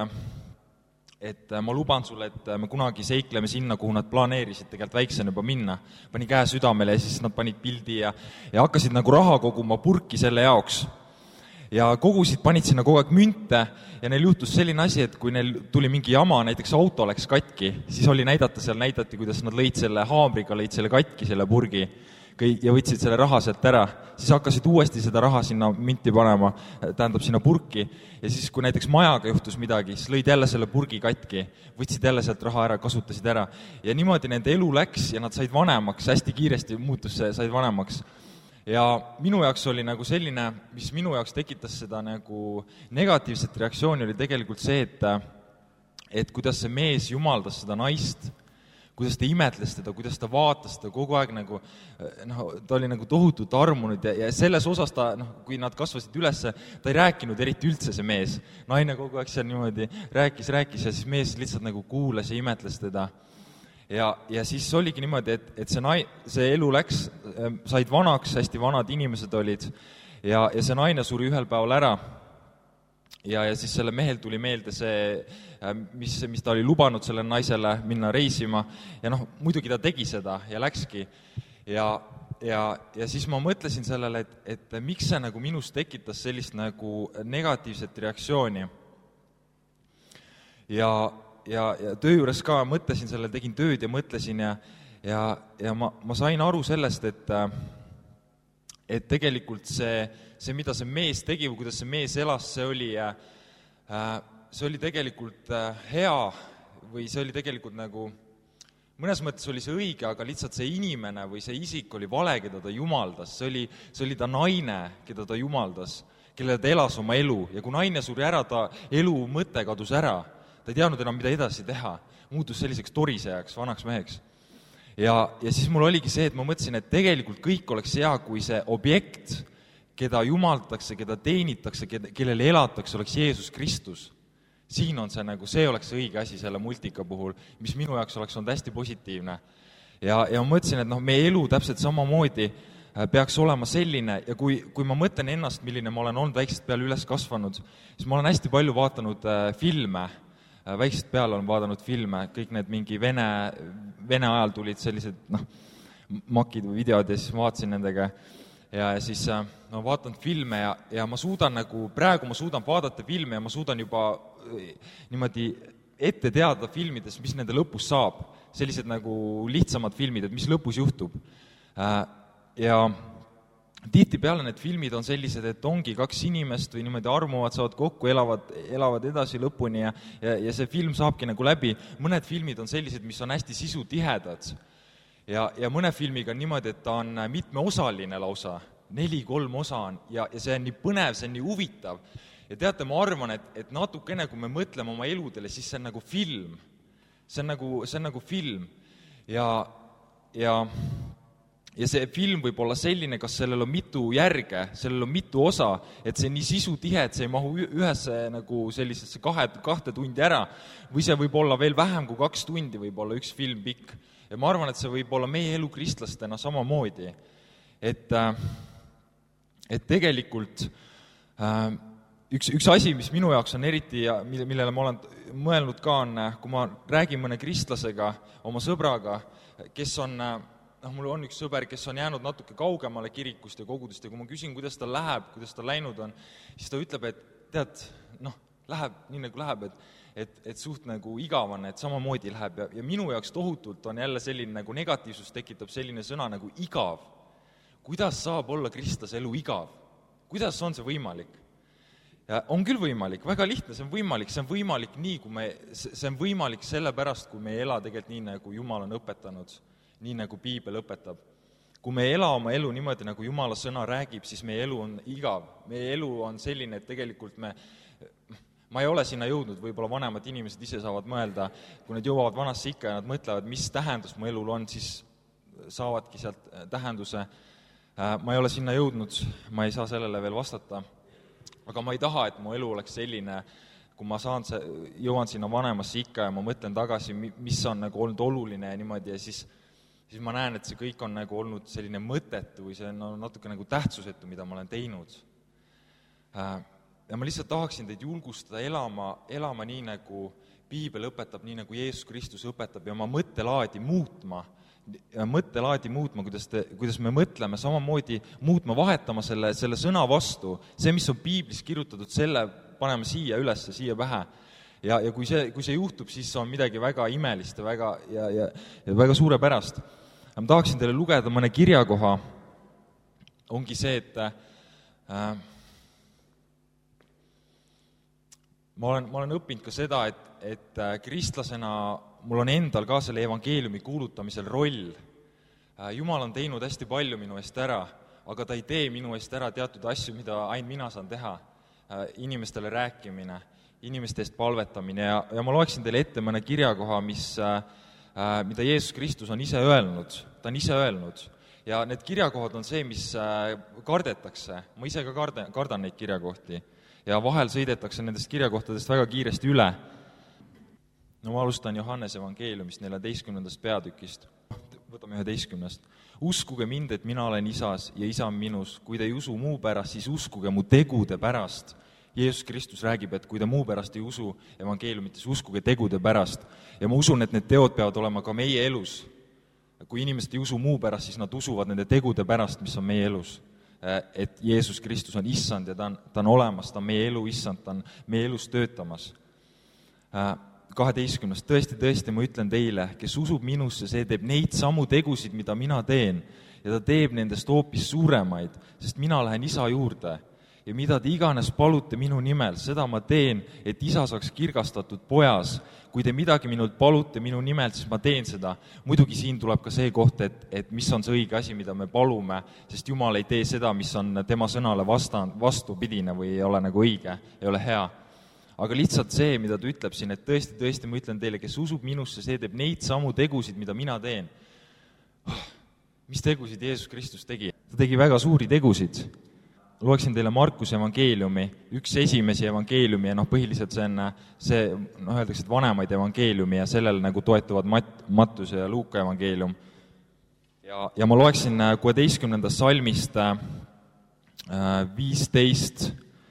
et ma luban sulle, et me kunagi seikleme sinna, kuhu nad planeerisid tegelikult väiksena juba minna. Pani käe südamele ja siis nad panid pildi ja, ja hakkasid nagu raha koguma purki selle jaoks. Ja kogusid, panid sinna kogu aeg münte ja neil juhtus selline asi, et kui neil tuli mingi jama, näiteks auto läks katki, siis oli näidata, seal näidati, kuidas nad lõid selle haamriga, lõid selle katki, selle purgi ja võtsid selle raha sealt ära. Siis hakkasid uuesti seda raha sinna münti panema, tähendab sinna purki ja siis, kui näiteks majaga juhtus midagi, siis lõid jälle selle purgi katki, võtsid jälle sealt raha ära, kasutasid ära ja niimoodi nende elu läks ja nad said vanemaks, hästi kiiresti muutus see, said vanemaks. Ja minu jaoks oli nagu selline, mis minu jaoks tekitas seda nagu negatiivset reaktsiooni, oli tegelikult see, et, et kuidas see mees jumaldas seda naist, kuidas ta imetles teda, kuidas ta vaatas teda kogu aeg nagu, noh, ta oli nagu tohutult armunud ja, ja selles osas ta, noh, kui nad kasvasid üles, ta ei rääkinud eriti üldse see mees. Naine kogu aeg seal niimoodi rääkis, rääkis ja siis mees lihtsalt nagu kuulas ja imetles teda. Ja, ja siis oligi niimoodi, et, et see, nai, see elu läks, said vanaks, hästi vanad inimesed olid ja, ja see naine suri ühel päeval ära ja, ja siis selle mehel tuli meelde see, mis, mis ta oli lubanud selle naisele minna reisima ja noh, muidugi ta tegi seda ja läkski ja, ja, ja siis ma mõtlesin sellele, et, et miks see nagu minus tekitas sellist nagu negatiivset reaktsiooni ja Ja, ja töö juures ka mõtlesin selle, tegin tööd ja mõtlesin ja, ja, ja ma, ma sain aru sellest, et, et tegelikult see, see, mida see mees tegi või kuidas see mees elas, see oli, see oli tegelikult hea või see oli tegelikult nagu, mõnes mõttes oli see õige, aga lihtsalt see inimene või see isik oli vale, keda ta jumaldas, see oli, see oli ta naine, keda ta jumaldas, kelle ta elas oma elu ja kui naine suri ära, ta elu mõte kadus ära. Ta ei teadnud enam, mida edasi teha, muutus selliseks torisejaks, vanaks meheks. Ja, ja siis mul oligi see, et ma mõtlesin, et tegelikult kõik oleks hea, kui see objekt, keda jumaldatakse, keda teenitakse, kellele elatakse, oleks Jeesus Kristus. Siin on see nagu, see oleks õige asi selle multika puhul, mis minu jaoks oleks olnud hästi positiivne. Ja, ja ma mõtlesin, et noh, meie elu täpselt samamoodi peaks olema selline ja kui, kui ma mõtlen ennast, milline ma olen olnud väiksest peale üles kasvanud, siis ma olen hästi palju vaatanud filme, väiksest peale olen vaadanud filme, kõik need mingi Vene, Vene ajal tulid sellised noh, makid või videod ja siis ma vaatasin nendega ja siis no, vaatan filme ja, ja ma suudan nagu, praegu ma suudan vaadata filme ja ma suudan juba niimoodi ette teada filmides, mis nende lõpus saab, sellised nagu lihtsamad filmid, et mis lõpus juhtub. Ja tihtipeale need filmid on sellised, et ongi kaks inimest või niimoodi armuvad, saavad kokku, elavad, elavad edasi lõpuni ja, ja, ja see film saabki nagu läbi. Mõned filmid on sellised, mis on hästi sisutihedad ja, ja mõne filmiga on niimoodi, et ta on mitmeosaline lausa, neli, kolm osa on ja, ja see on nii põnev, see on nii huvitav. Ja teate, ma arvan, et, et natukene, kui me mõtleme oma eludele, siis see on nagu film. See on nagu, see on nagu film. Ja, ja, ja see film võib olla selline, kas sellel on mitu järge, sellel on mitu osa, et see on nii sisutihe, et see ei mahu ühesse nagu sellisesse kahe, kahte tundi ära, või see võib olla veel vähem kui kaks tundi, võib olla üks film pikk. Ja ma arvan, et see võib olla meie elu kristlastena samamoodi. Et, et tegelikult üks, üks asi, mis minu jaoks on eriti ja millele ma olen mõelnud ka on, kui ma räägin mõne kristlasega, oma sõbraga, kes on, noh, mul on üks sõber, kes on jäänud natuke kaugemale kirikust ja kogudust ja kui ma küsin, kuidas ta läheb, kuidas ta läinud on, siis ta ütleb, et tead, noh, läheb nii nagu läheb, et, et, et suht nagu igavan, et samamoodi läheb ja, ja minu jaoks tohutult on jälle selline nagu negatiivsus tekitab selline sõna nagu igav. Kuidas saab olla kristlase elu igav? Kuidas on see võimalik? Ja on küll võimalik, väga lihtne, see on võimalik, see on võimalik nii, kui me, see on võimalik sellepärast, kui me ei ela tegelikult nii, nagu Jumal on õpetanud, nii nagu Piibel õpetab. Kui me ei ela oma elu niimoodi, nagu Jumala sõna räägib, siis meie elu on igav. Meie elu on selline, et tegelikult me, ma ei ole sinna jõudnud, võib-olla vanemad inimesed ise saavad mõelda, kui nad jõuavad vanasse ikka ja nad mõtlevad, mis tähendus mu elul on, siis saavadki sealt tähenduse. Ma ei ole sinna jõudnud, ma ei saa sellele veel vastata. Aga ma ei taha, et mu elu oleks selline, kui ma saan see, jõuan sinna vanemasse ikka ja ma mõtlen tagasi, mis on nagu olnud oluline ja niimoodi ja siis, siis ma näen, et see kõik on nagu olnud selline mõttetu või see on natuke nagu tähtsusetu, mida ma olen teinud. Ja ma lihtsalt tahaksin teid julgustada elama, elama nii, nagu Piibel õpetab, nii nagu Jeesus Kristus õpetab ja oma mõttelaadi muutma, mõttelaadi muutma, kuidas, te, kuidas me mõtleme, samamoodi muutma, vahetama selle, selle sõna vastu. See, mis on Piiblis kirjutatud, selle paneme siia üles, siia pähe. Ja, ja kui, see, kui see juhtub, siis on midagi väga imelist ja väga, ja, ja, ja väga suurepärast. Ma tahaksin teile lugeda mõne kirjakoha. Ongi see, et äh, ma, olen, ma olen õppinud ka seda, et, et kristlasena mul on endal ka selle evangeeliumi kuulutamisel roll. Jumal on teinud hästi palju minu eest ära, aga ta ei tee minu eest ära teatud asju, mida ainult mina saan teha. Inimestele rääkimine, inimeste eest palvetamine ja, ja ma loeksin teile ette mõne kirjakoha, mis, mida Jeesus Kristus on ise öelnud. Ta on ise öelnud. Ja need kirjakohad on see, mis kardetakse. Ma ise ka kardan, kardan neid kirjakohti. Ja vahel sõidetakse nendest kirjakohtadest väga kiiresti üle. No ma alustan Johannes evangeeliumist neljateistkümnendast peatükist. Võtame üheteistkümnest. Uskuge mind, et mina olen isas ja isa on minus. Kui te ei usu muu pärast, siis uskuge mu tegude pärast. Jeesus Kristus räägib, et kui te muu pärast ei usu evangeeliumites, uskuge tegude pärast. Ja ma usun, et need teod peavad olema ka meie elus. Kui inimesed ei usu muu pärast, siis nad usuvad nende tegude pärast, mis on meie elus. Et Jeesus Kristus on issand ja ta on, ta on olemas, ta on meie elu issand, ta on meie elus töötamas. kaheteistkümnest. Tõesti, tõesti, ma ütlen teile, kes usub minusse, see teeb neid samu tegusid, mida mina teen, ja ta teeb nendest hoopis suuremaid, sest mina lähen isa juurde. Ja mida te iganes palute minu nimel, seda ma teen, et isa saaks kirgastatud pojas. Kui te midagi minult palute minu nimel, siis ma teen seda. Muidugi siin tuleb ka see koht, et, et mis on see õige asi, mida me palume, sest Jumal ei tee seda, mis on tema sõnale vastan, vastupidine või ei ole nagu õige, ei ole hea. Aga lihtsalt see, mida ta ütleb siin, et tõesti, tõesti, ma ütlen teile, kes usub minusse, see teeb neid samu tegusid, mida mina teen. Mis tegusid Jeesus Kristus tegi? Ta tegi väga suuri tegusid. Loeksin teile Markuse evangeeliumi, üks esimesi evangeeliumi ja noh, põhiliselt see on see, noh, öeldakse, et vanemaid evangeeliumi ja sellel nagu toetuvad Mat- Mattuse ja Luuka evangeelium. ja, ja ma loeksin kuueteistkümnendast salmist viisteist,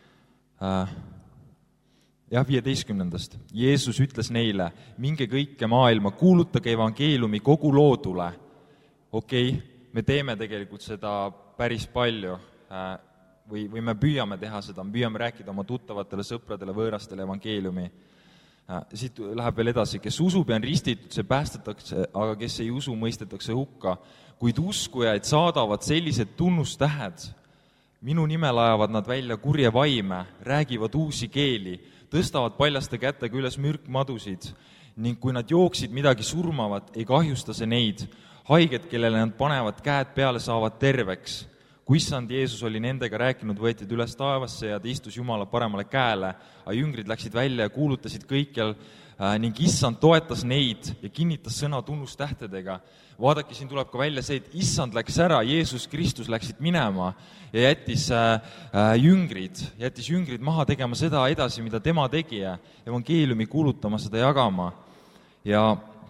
jah, viieteistkümnendast. Jeesus ütles neile, minge kõike maailma, kuulutage evangeeliumi kogu loodule. Okei, okay, me teeme tegelikult seda päris palju või, või me püüame teha seda, me püüame rääkida oma tuttavatele, sõpradele, võõrastele evangeeliumi. Siit läheb veel edasi, kes usub ja on ristitud, see päästetakse, aga kes ei usu, mõistetakse hukka. Kuid uskujaid saadavad sellised tunnustähed, minu nimel ajavad nad välja kurje vaime, räägivad uusi keeli, tõstavad paljaste kätega üles mürkmadusid ning kui nad jooksid midagi surmavat, ei kahjusta see neid. Haiged, kellele nad panevad käed peale, saavad terveks. Kui issand Jeesus oli nendega rääkinud, võetid üles taevasse ja ta istus Jumala paremale käele, aga jüngrid läksid välja ja kuulutasid kõikjal ning issand toetas neid ja kinnitas sõna tunnustähtedega. Vaadake, siin tuleb ka välja see, et issand läks ära, Jeesus Kristus läksid minema ja jättis jüngrid, jättis jüngrid maha tegema seda edasi, mida tema tegi ja evangeeliumi kuulutama, seda jagama. Ja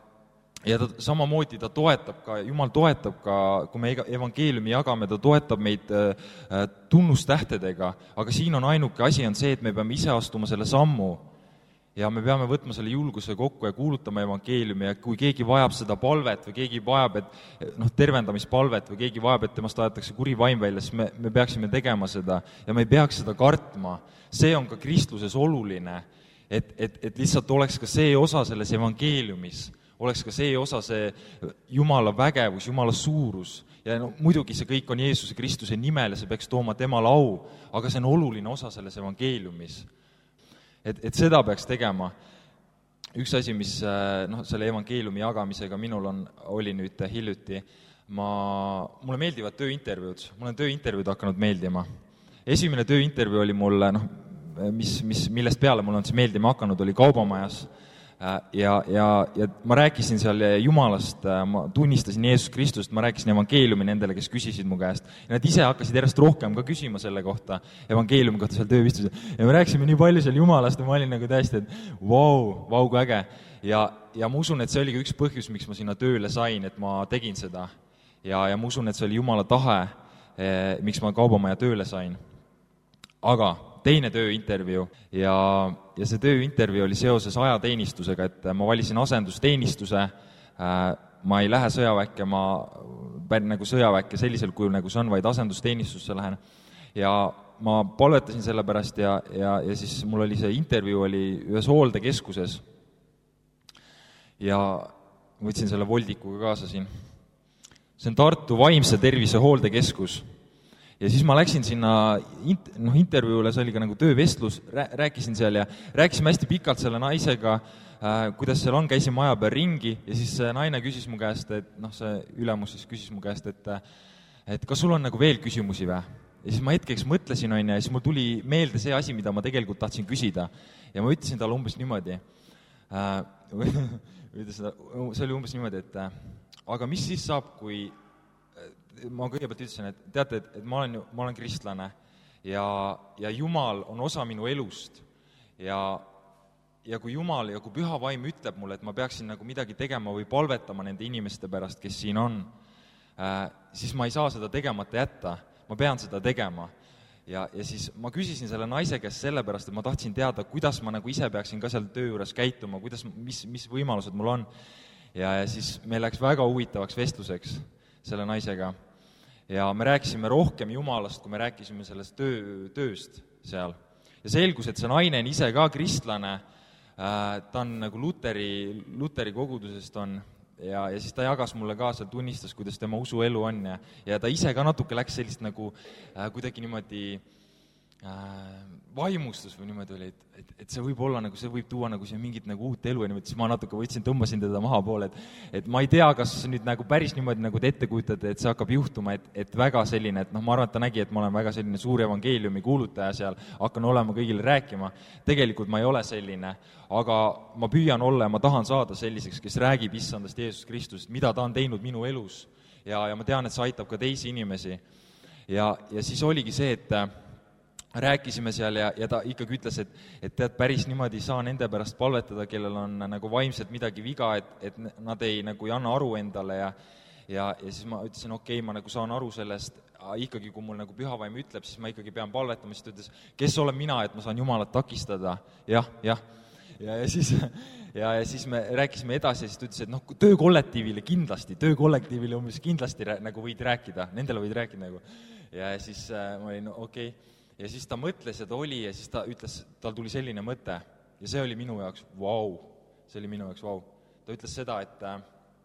Ja ta, samamoodi ta toetab ka, Jumal toetab ka, kui me evangeeliumi jagame, ta toetab meid tunnustähtedega, aga siin on ainuke asi on see, et me peame ise astuma selle sammu ja me peame võtma selle julguse kokku ja kuulutama evangeeliumi ja kui keegi vajab seda palvet või keegi vajab, et noh, tervendamispalvet või keegi vajab, et temast aetakse kuri vaim välja, siis me, me peaksime tegema seda ja me ei peaks seda kartma. See on ka kristluses oluline, et, et, et lihtsalt oleks ka see osa selles evangeeliumis, oleks ka see osa, see Jumala vägevus, Jumala suurus. Ja no, muidugi see kõik on Jeesuse Kristuse nimel ja see peaks tooma temale au, aga see on oluline osa selles evangeeliumis. Et, et seda peaks tegema. Üks asi, mis no, selle evangeeliumi jagamisega minul on, oli nüüd hiljuti, ma, mulle meeldivad tööintervjuud, mulle on tööintervjuud hakanud meeldima. Esimene tööintervjuu oli mulle, noh, mis, mis, millest peale mul on see meeldima hakanud, oli Kaubamajas. Ja, ja, ja ma rääkisin seal Jumalast, ma tunnistasin Jeesus Kristust, ma rääkisin evangeeliumi nendele, kes küsisid mu käest. Ja nad ise hakkasid järjest rohkem ka küsima selle kohta, evangeeliumi kohta seal töövistusel. Ja me rääkisime nii palju seal Jumalast ja ma olin nagu täiesti, et vau, vau, kui äge. Ja, ja ma usun, et see oli ka üks põhjus, miks ma sinna tööle sain, et ma tegin seda. Ja, ja ma usun, et see oli Jumala tahe, miks ma Kaubamaja tööle sain. Aga teine tööintervjuu ja, ja see tööintervjuu oli seoses ajateenistusega, et ma valisin asendusteenistuse, ma ei lähe sõjaväkke, ma pärin nagu sõjaväkke sellisel kujul, nagu see on, vaid asendusteenistusse lähen. Ja ma palvetasin selle pärast ja, ja, ja siis mul oli see intervjuu oli ühes hooldekeskuses ja võtsin selle voldikuga kaasa siin. See on Tartu vaimse tervise hooldekeskus. Ja siis ma läksin sinna noh, intervjuule, see oli ka nagu töövestlus, rääkisin seal ja rääkisime hästi pikalt selle naisega, kuidas seal on, käisin maja peal ringi ja siis naine küsis mu käest, et noh, see ülemus siis küsis mu käest, et, et kas sul on nagu veel küsimusi või? Ja siis ma hetkeks mõtlesin, on ja siis mul tuli meelde see asi, mida ma tegelikult tahtsin küsida. Ja ma ütlesin talle umbes niimoodi, see oli umbes niimoodi, et aga mis siis saab, kui ma kõigepealt ütlesin, et teate, et, et ma, olen, ma olen kristlane ja, ja Jumal on osa minu elust ja, ja kui Jumal ja kui püha vaim ütleb mulle, et ma peaksin nagu midagi tegema või palvetama nende inimeste pärast, kes siin on, äh, siis ma ei saa seda tegemata jätta, ma pean seda tegema. Ja, ja siis ma küsisin selle naise käest selle pärast, et ma tahtsin teada, kuidas ma nagu ise peaksin ka seal töö juures käituma, kuidas, mis, mis võimalused mul on. Ja, ja siis meil läks väga huvitavaks vestluseks selle naisega. Ja me rääkisime rohkem Jumalast, kui me rääkisime sellest töö, tööst seal. Ja selgus, et see naine on ise ka kristlane, ta on nagu Luteri, Luteri kogudusest on, ja, ja siis ta jagas mulle ka seal, tunnistas, kuidas tema usuelu on, ja, ja ta ise ka natuke läks sellist nagu äh, kuidagi niimoodi äh, vaimustus või niimoodi oli, et, et, et see võib olla nagu, see võib tuua nagu siia mingit nagu uut elu ja niimoodi, siis ma natuke võtsin, tõmbasin teda maha poole, et, et ma ei tea, kas nüüd nagu päris niimoodi nagu te ette kujutate, et see hakkab juhtuma, et, et väga selline, et noh, ma arvan, et ta nägi, et ma olen väga selline suur evangeeliumi kuulutaja seal, hakkan olema kõigile rääkima, tegelikult ma ei ole selline, aga ma püüan olla ja ma tahan saada selliseks, kes räägib issandast Jeesus Kristusest, mida ta on teinud minu elus ja, ja ma tean, et see aitab ka teisi inimesi ja, ja siis oligi see, et rääkisime seal ja, ja ta ikkagi ütles, et, et tead, päris niimoodi ei saa nende pärast palvetada, kellel on nagu vaimselt midagi viga, et, et nad ei, nagu ei anna aru endale ja, ja, ja siis ma ütlesin, okei okay,, ma nagu saan aru sellest, ikkagi kui mul nagu pühavaim ütleb, siis ma ikkagi pean palvetama, siis ta ütles, kes olen mina, et ma saan Jumalat takistada, jah, jah. Ja, ja, siis, ja, ja siis me rääkisime edasi ja siis ta ütles, et noh, töökollektiivile kindlasti, töökollektiivile umbes kindlasti rää, nagu võid rääkida, nendele võid rääkida nagu. Ja siis äh, ma olin, no, okei, okay. Ja siis ta mõtles ja ta oli ja siis ta ütles, tal tuli selline mõte ja see oli minu jaoks, vau, see oli minu jaoks, vau. Ta ütles seda, et ta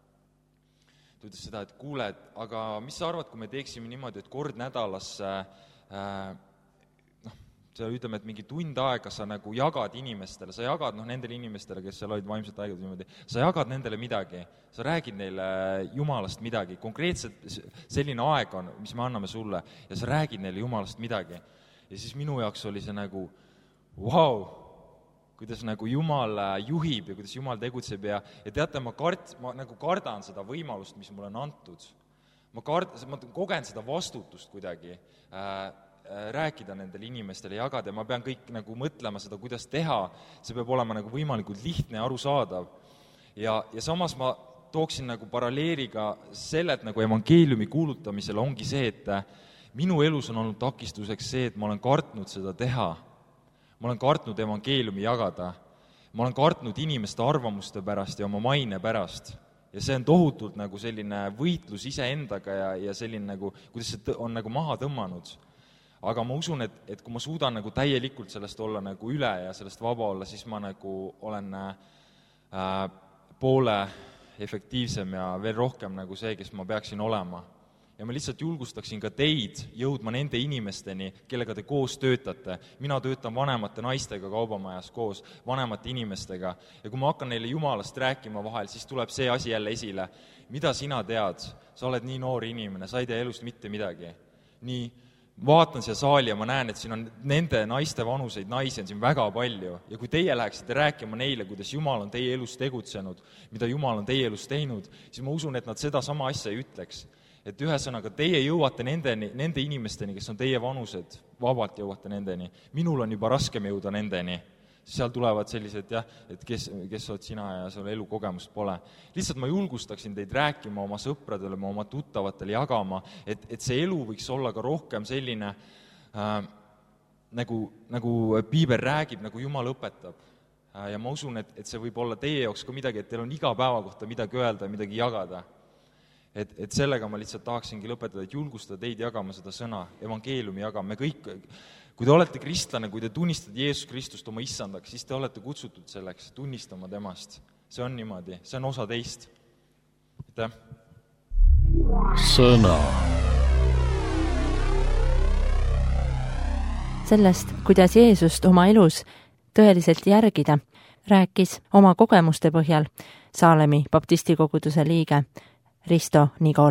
ütles seda, et kuule, et, aga mis sa arvad, kui me teeksime niimoodi, et kord nädalas äh, noh, see ütleme, et mingi tund aega sa nagu jagad inimestele, sa jagad noh, nendele inimestele, kes seal olid vaimselt haiged niimoodi, sa jagad nendele midagi, sa räägid neile Jumalast midagi, konkreetselt selline aeg on, mis me anname sulle ja sa räägid neile Jumalast midagi. Ja siis minu jaoks oli see nagu vau, wow, kuidas nagu Jumal juhib ja kuidas Jumal tegutseb ja, ja teate, ma, kart, ma nagu kardan seda võimalust, mis mulle on antud. Ma, kard, ma kogen seda vastutust kuidagi äh, äh, rääkida nendele inimestele, jagada ja ma pean kõik nagu mõtlema seda, kuidas teha. See peab olema nagu võimalikult lihtne ja arusaadav. Ja, ja samas ma tooksin nagu paralleeliga selle, et nagu evangeeliumi kuulutamisel ongi see, et minu elus on olnud takistuseks see, et ma olen kartnud seda teha. Ma olen kartnud evangeeliumi jagada. Ma olen kartnud inimeste arvamuste pärast ja oma maine pärast. Ja see on tohutult nagu selline võitlus iseendaga ja, ja selline nagu, kuidas see on nagu maha tõmmanud. Aga ma usun, et, et kui ma suudan nagu täielikult sellest olla nagu üle ja sellest vaba olla, siis ma nagu olen äh, poole efektiivsem ja veel rohkem nagu see, kes ma peaksin olema. Ja ma lihtsalt julgustaksin ka teid jõudma nende inimesteni, kellega te koos töötate. Mina töötan vanemate naistega kaubamajas koos, vanemate inimestega. Ja kui ma hakkan neile Jumalast rääkima vahel, siis tuleb see asi jälle esile. Mida sina tead? Sa oled nii noor inimene, sa ei tea elust mitte midagi. Nii, vaatan siia saali ja ma näen, et siin on nende naiste vanuseid naisi on siin väga palju. Ja kui teie läheksite rääkima neile, kuidas Jumal on teie elus tegutsenud, mida Jumal on teie elus teinud, siis ma usun, et nad seda sama asja ei ütleks. Et ühesõnaga, teie jõuate nendeni, nende inimesteni, kes on teie vanused, vabalt jõuate nendeni. Minul on juba raskem jõuda nendeni. Seal tulevad sellised, jah, et kes, kes oled sina ja sul elukogemust pole. Lihtsalt ma julgustaksin teid rääkima oma sõpradele, oma tuttavatele jagama, et, et see elu võiks olla ka rohkem selline, äh, nagu, nagu Piibel räägib, nagu Jumal õpetab. Äh, ja ma usun, et, et see võib olla teie jaoks ka midagi, et teil on iga päeva kohta midagi öelda, midagi jagada. Et, et sellega ma lihtsalt tahaksingi lõpetada, et julgustada teid jagama seda sõna, evangeeliumi jagama. Me kõik, kui te olete kristlane, kui te tunnistate Jeesus Kristust oma issandaks, siis te olete kutsutud selleks, tunnistama temast. See on niimoodi, see on osa teist. Aitäh! Sõna. Sellest, kuidas Jeesust oma elus tõeliselt järgida, rääkis oma kogemuste põhjal Saalemi baptistikoguduse liige Risto Nigol.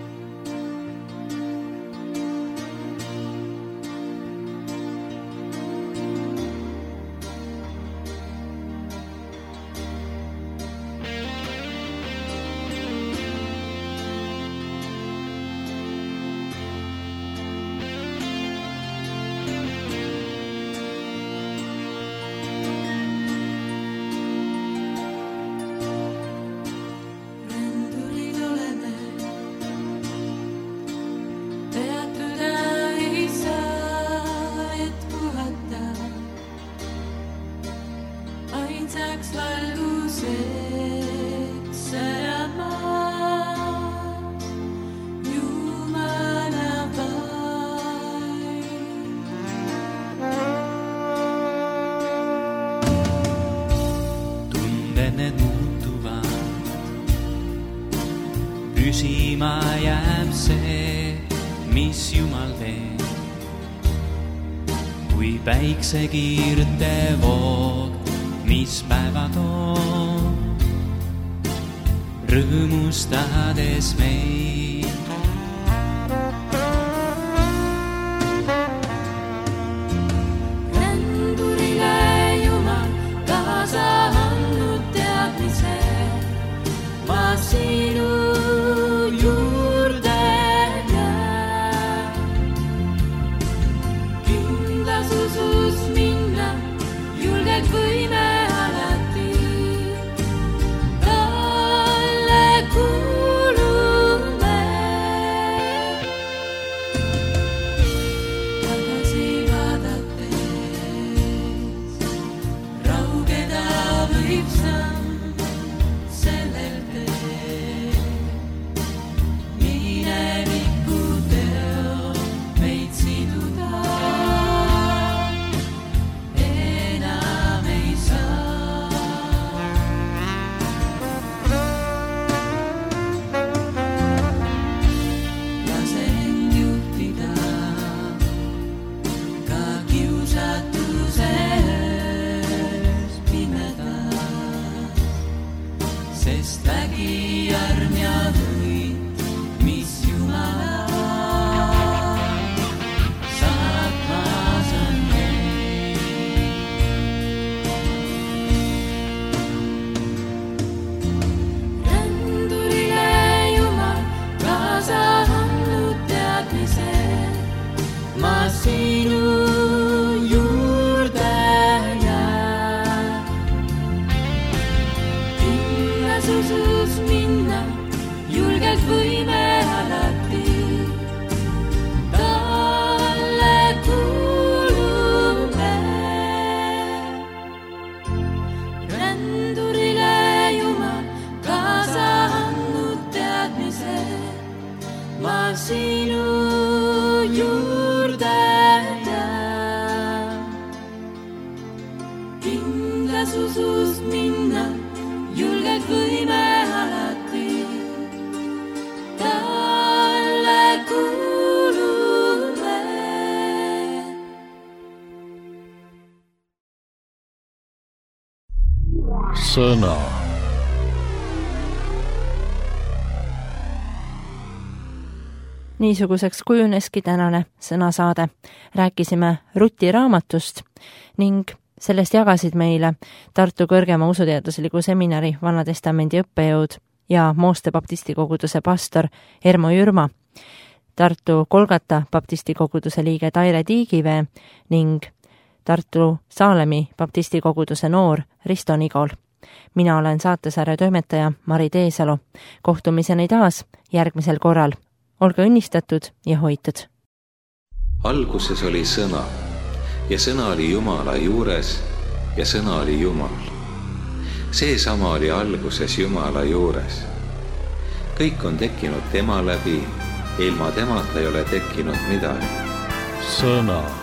Püsima jääb see, mis Jumal teeb, kui päiksekiirte voog, mis päeva toob, rõõmustades meid. Rändurile Jumal kaasa andnud teadmise, ma sinu juurde jää. Kindlas usus minna, julgelt võime alati. Talle kuulub Sõna. Niisuguseks kujuneski tänane sõnasaade. Rääkisime Ruti raamatust ning sellest jagasid meile Tartu Kõrgema Usuteadusliku Seminari Vanatestamendi õppejõud ja Mooste baptistikoguduse pastor Ermo Jürma, Tartu Kolgata baptistikoguduse liige Taire Tiigivee ning Tartu Saalemi baptistikoguduse noor Risto Nigol. Mina olen saatesarja toimetaja Mari Teesalu. Kohtumiseni taas järgmisel korral. Olge õnnistatud ja hoitud. Alguses oli sõna ja sõna oli Jumala juures ja sõna oli Jumal. Seesama oli alguses Jumala juures. Kõik on tekkinud tema läbi, ilma temata ei ole tekkinud midagi. Sõna.